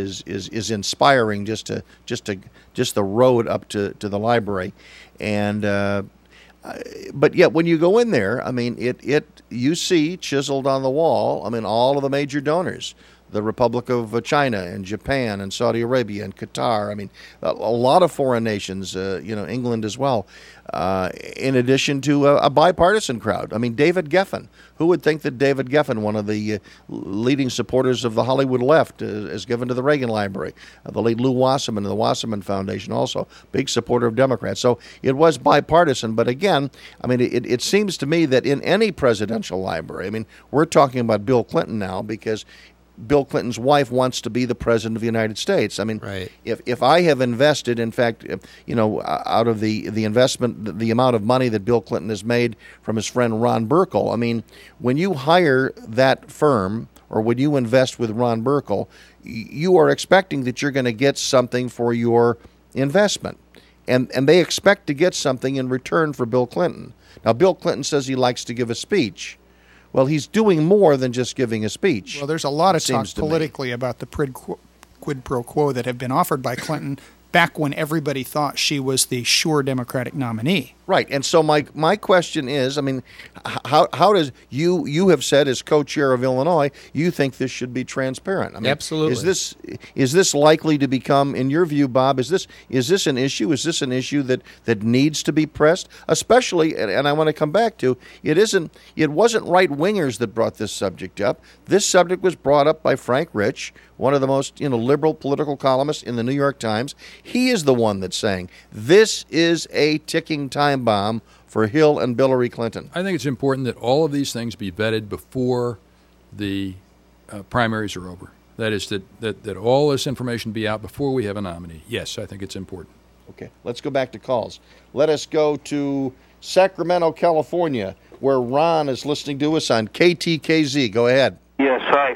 inspiring. Just the road up to the library, and. But yet, when you go in there, I mean, you see chiseled on the wall, I mean, all of the major donors, the Republic of China and Japan and Saudi Arabia and Qatar. I mean, a lot of foreign nations, England as well, in addition to a bipartisan crowd. I mean, David Geffen. Who would think that David Geffen, one of the leading supporters of the Hollywood left, is given to the Reagan Library? The late Lou Wasserman of the Wasserman Foundation, also big supporter of Democrats. So it was bipartisan. But again, I mean, it seems to me that in any presidential library, I mean, we're talking about Bill Clinton now because Bill Clinton's wife wants to be the president of the United States. I mean, right. If I have invested, in fact, out of the investment, the amount of money that Bill Clinton has made from his friend Ron Burkle, I mean, when you hire that firm or when you invest with Ron Burkle, you are expecting that you're going to get something for your investment. And they expect to get something in return for Bill Clinton. Now, Bill Clinton says he likes to give a speech. Well, he's doing more than just giving a speech. Well, there's a lot of talk politically about the quid pro quo that have been offered by Clinton back when everybody thought she was the sure Democratic nominee. Right. And so my question is, I mean, how does you have said as co-chair of Illinois, you think this should be transparent? I mean, absolutely. Is this likely to become, in your view, Bob, is this an issue? Is this an issue that needs to be pressed? Especially, and I want to come back to, it wasn't right-wingers that brought this subject up. This subject was brought up by Frank Rich, one of the most liberal political columnists in the New York Times. He is the one that's saying this is a ticking time bomb for Hill and Hillary Clinton. I think it's important that all of these things be vetted before the primaries are over. That is, that all this information be out before we have a nominee. Yes, I think it's important. Okay, let's go back to calls. Let us go to Sacramento, California, where Ron is listening to us on KTKZ. Go ahead. Yes, hi.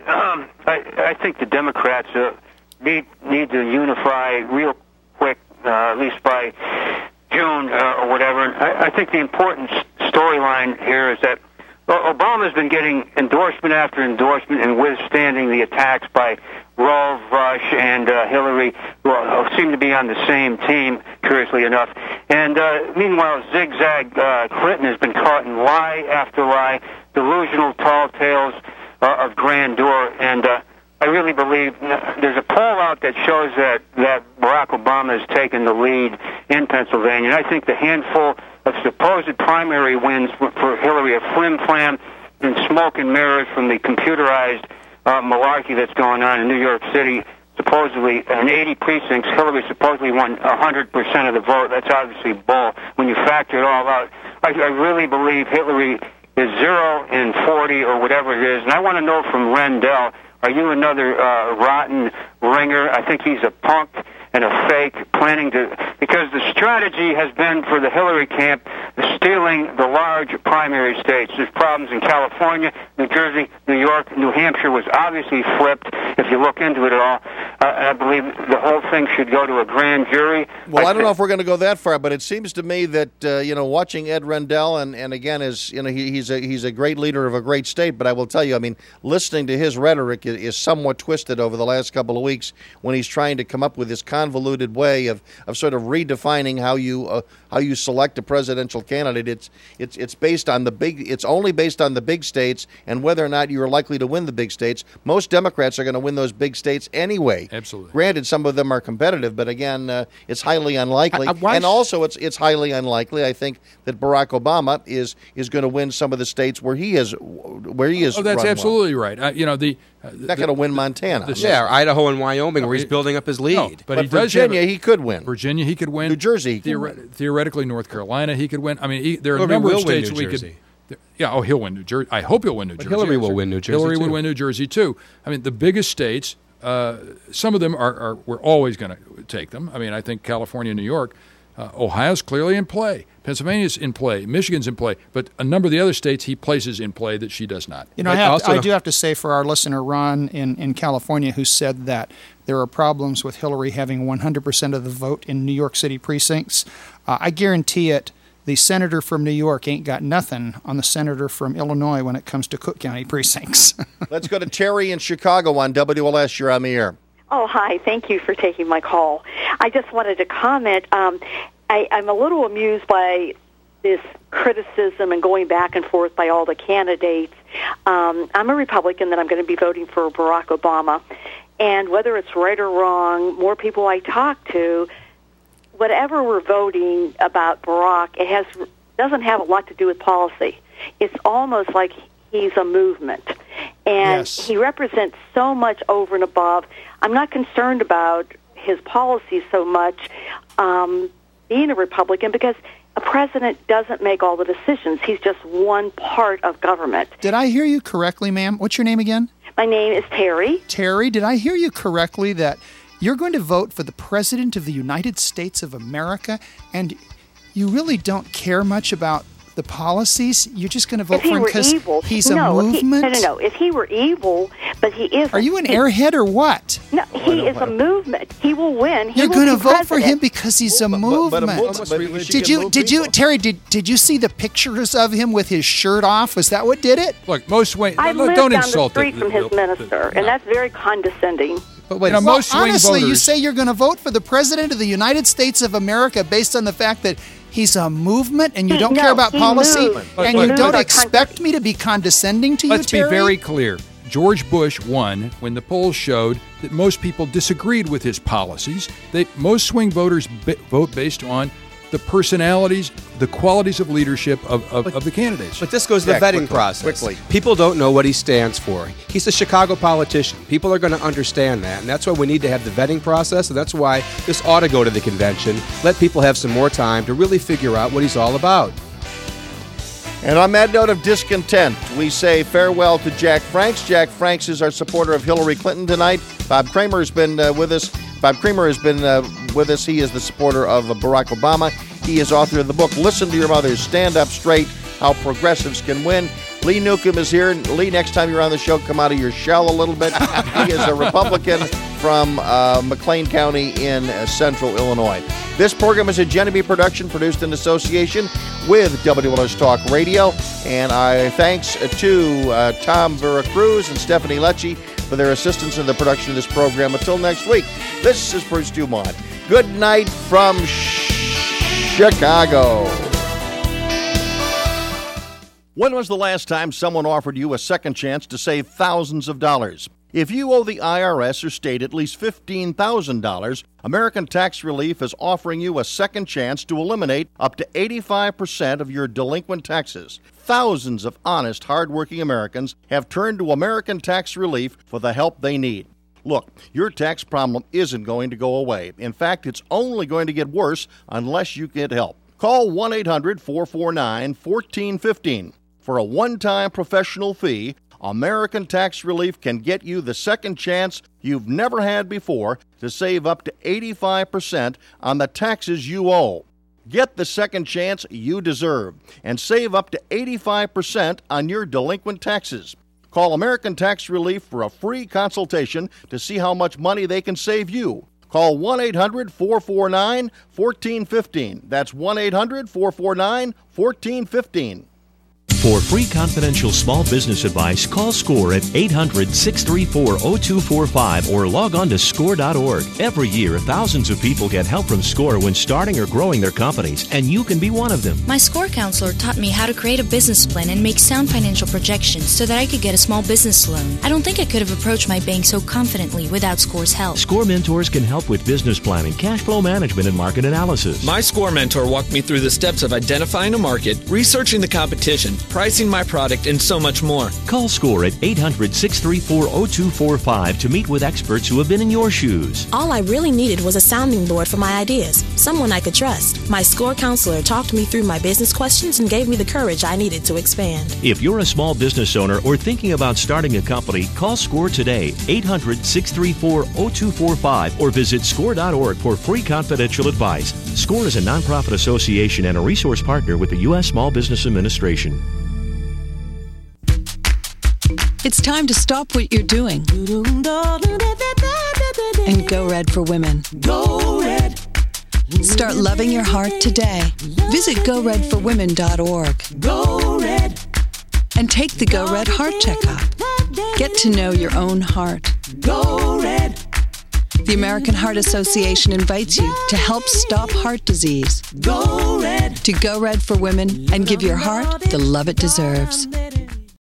I think the Democrats need to unify real quick, at least by June or whatever. And I think the important storyline here is that Obama's been getting endorsement after endorsement and withstanding the attacks by Rove, Rush, and Hillary, who seem to be on the same team, curiously enough. And meanwhile, zigzag Clinton has been caught in lie after lie, delusional tall tales of grandeur, and I really believe there's a poll out that shows that Barack Obama has taken the lead in Pennsylvania. And I think the handful of supposed primary wins for Hillary are flim-flam and smoke and mirrors from the computerized malarkey that's going on in New York City. Supposedly, in 80 precincts, Hillary supposedly won 100% of the vote. That's obviously bull. When you factor it all out, I really believe Hillary is 0 in 40 or whatever it is. And I want to know from Rendell, are you another rotten ringer? I think he's a punk and a fake, planning to, because the strategy has been for the Hillary camp stealing the large primary states. There's problems in California, New Jersey, New York, New Hampshire was obviously flipped, if you look into it at all. I believe the whole thing should go to a grand jury. Well, I don't know if we're going to go that far, but it seems to me that watching Ed Rendell and again, he's a great leader of a great state. But I will tell you, I mean, listening to his rhetoric is somewhat twisted over the last couple of weeks when he's trying to come up with this convoluted way of sort of redefining how you select a presidential candidate. It's based on it's only based on the big states and whether or not you are likely to win the big states. Most Democrats are going to win those big states anyway. Absolutely. Granted, some of them are competitive, but again, it's highly unlikely. And also, it's highly unlikely, I think, that Barack Obama is going to win some of the states where he is. Oh, that's absolutely right. Not going to win Montana. Idaho and Wyoming, where he's building up his lead. No, but Virginia, he could win. Virginia, he could win. New Jersey, he could win. Theoretically, North Carolina, he could win. I mean, there are a number of states we could. Yeah, he'll win New Jersey. I hope he'll win New Jersey. Hillary will win New Jersey. Hillary would win New Jersey too. I mean, the biggest states. Some of them we're always going to take them. I mean, I think California and New York, Ohio's clearly in play. Pennsylvania's in play. Michigan's in play. But a number of the other states he places in play that she does not. You know, I do have to say for our listener, Ron, in California, who said that there are problems with Hillary having 100% of the vote in New York City precincts, I guarantee it, the senator from New York ain't got nothing on the senator from Illinois when it comes to Cook County precincts. Let's go to Terry in Chicago on WLS. You're on the air. Oh, hi. Thank you for taking my call. I just wanted to comment. I'm a little amused by this criticism and going back and forth by all the candidates. I'm a Republican that I'm going to be voting for Barack Obama. And whether it's right or wrong, more people I talk to, whatever we're voting about Barack, it doesn't have a lot to do with policy. It's almost like he's a movement. And he represents so much over and above. I'm not concerned about his policies so much being a Republican because a president doesn't make all the decisions. He's just one part of government. Did I hear you correctly, ma'am? What's your name again? My name is Terry. Terry, did I hear you correctly that you're going to vote for the President of the United States of America and you really don't care much about the policies? You're just going to vote for him because he's a movement? No. If he were evil, but he isn't. Are you an airhead or what? No, he is a movement. He will win. You're going to vote for him because he's a movement. Did you see the pictures of him with his shirt off? Was that what did it? Look, most swing. I live don't down insult the street from his minister, and that's very condescending. But wait, most swing honestly, voters, you say you're going to vote for the President of the United States of America based on the fact that he's a movement and you don't care about policy and you don't expect me to be condescending to you, Terry? Let's be very clear. George Bush won when the polls showed that most people disagreed with his policies. Most swing voters vote based on the personalities, the qualities of leadership of the candidates. But this goes to the vetting process. People don't know what he stands for. He's a Chicago politician. People are going to understand that, and that's why we need to have the vetting process, and that's why this ought to go to the convention. Let people have some more time to really figure out what he's all about. And on that note of discontent, we say farewell to Jack Franks. Jack Franks is our supporter of Hillary Clinton tonight. Bob Kramer has been with us. He is the supporter of Barack Obama. He is author of the book, Listen to Your Mother, Stand Up Straight, How Progressives Can Win. Lee Newcomb is here. Lee, next time you're on the show, come out of your shell a little bit. He is a Republican from McLean County in central Illinois. This program is a Genevieve production produced in association with WLS Talk Radio. And our thanks to Tom Veracruz and Stephanie Lecce for their assistance in the production of this program. Until next week, this is Bruce Dumont. Good night from Chicago. When was the last time someone offered you a second chance to save thousands of dollars? If you owe the IRS or state at least $15,000, American Tax Relief is offering you a second chance to eliminate up to 85% of your delinquent taxes. Thousands of honest, hardworking Americans have turned to American Tax Relief for the help they need. Look, your tax problem isn't going to go away. In fact, it's only going to get worse unless you get help. Call 1-800-449-1415. For a one-time professional fee, American Tax Relief can get you the second chance you've never had before to save up to 85% on the taxes you owe. Get the second chance you deserve and save up to 85% on your delinquent taxes. Call American Tax Relief for a free consultation to see how much money they can save you. Call 1-800-449-1415. That's 1-800-449-1415. For free confidential small business advice, call SCORE at 800-634-0245 or log on to SCORE.org. Every year, thousands of people get help from SCORE when starting or growing their companies, and you can be one of them. My SCORE counselor taught me how to create a business plan and make sound financial projections so that I could get a small business loan. I don't think I could have approached my bank so confidently without SCORE's help. SCORE mentors can help with business planning, cash flow management, and market analysis. My SCORE mentor walked me through the steps of identifying a market, researching the competition, pricing my product, and so much more. Call SCORE at 800-634-0245 to meet with experts who have been in your shoes. All I really needed was a sounding board for my ideas, someone I could trust. My SCORE counselor talked me through my business questions and gave me the courage I needed to expand. If you're a small business owner or thinking about starting a company, call SCORE today, 800-634-0245, or visit SCORE.org for free confidential advice. SCORE is a nonprofit association and a resource partner with the U.S. Small Business Administration. It's time to stop what you're doing and go red for women. Go red. Start loving your heart today. Visit GoRedForWomen.org. Go red. And take the Go Red Heart Checkup. Get to know your own heart. Go red. The American Heart Association invites you to help stop heart disease. Go red. To Go Red for Women and give your heart the love it deserves.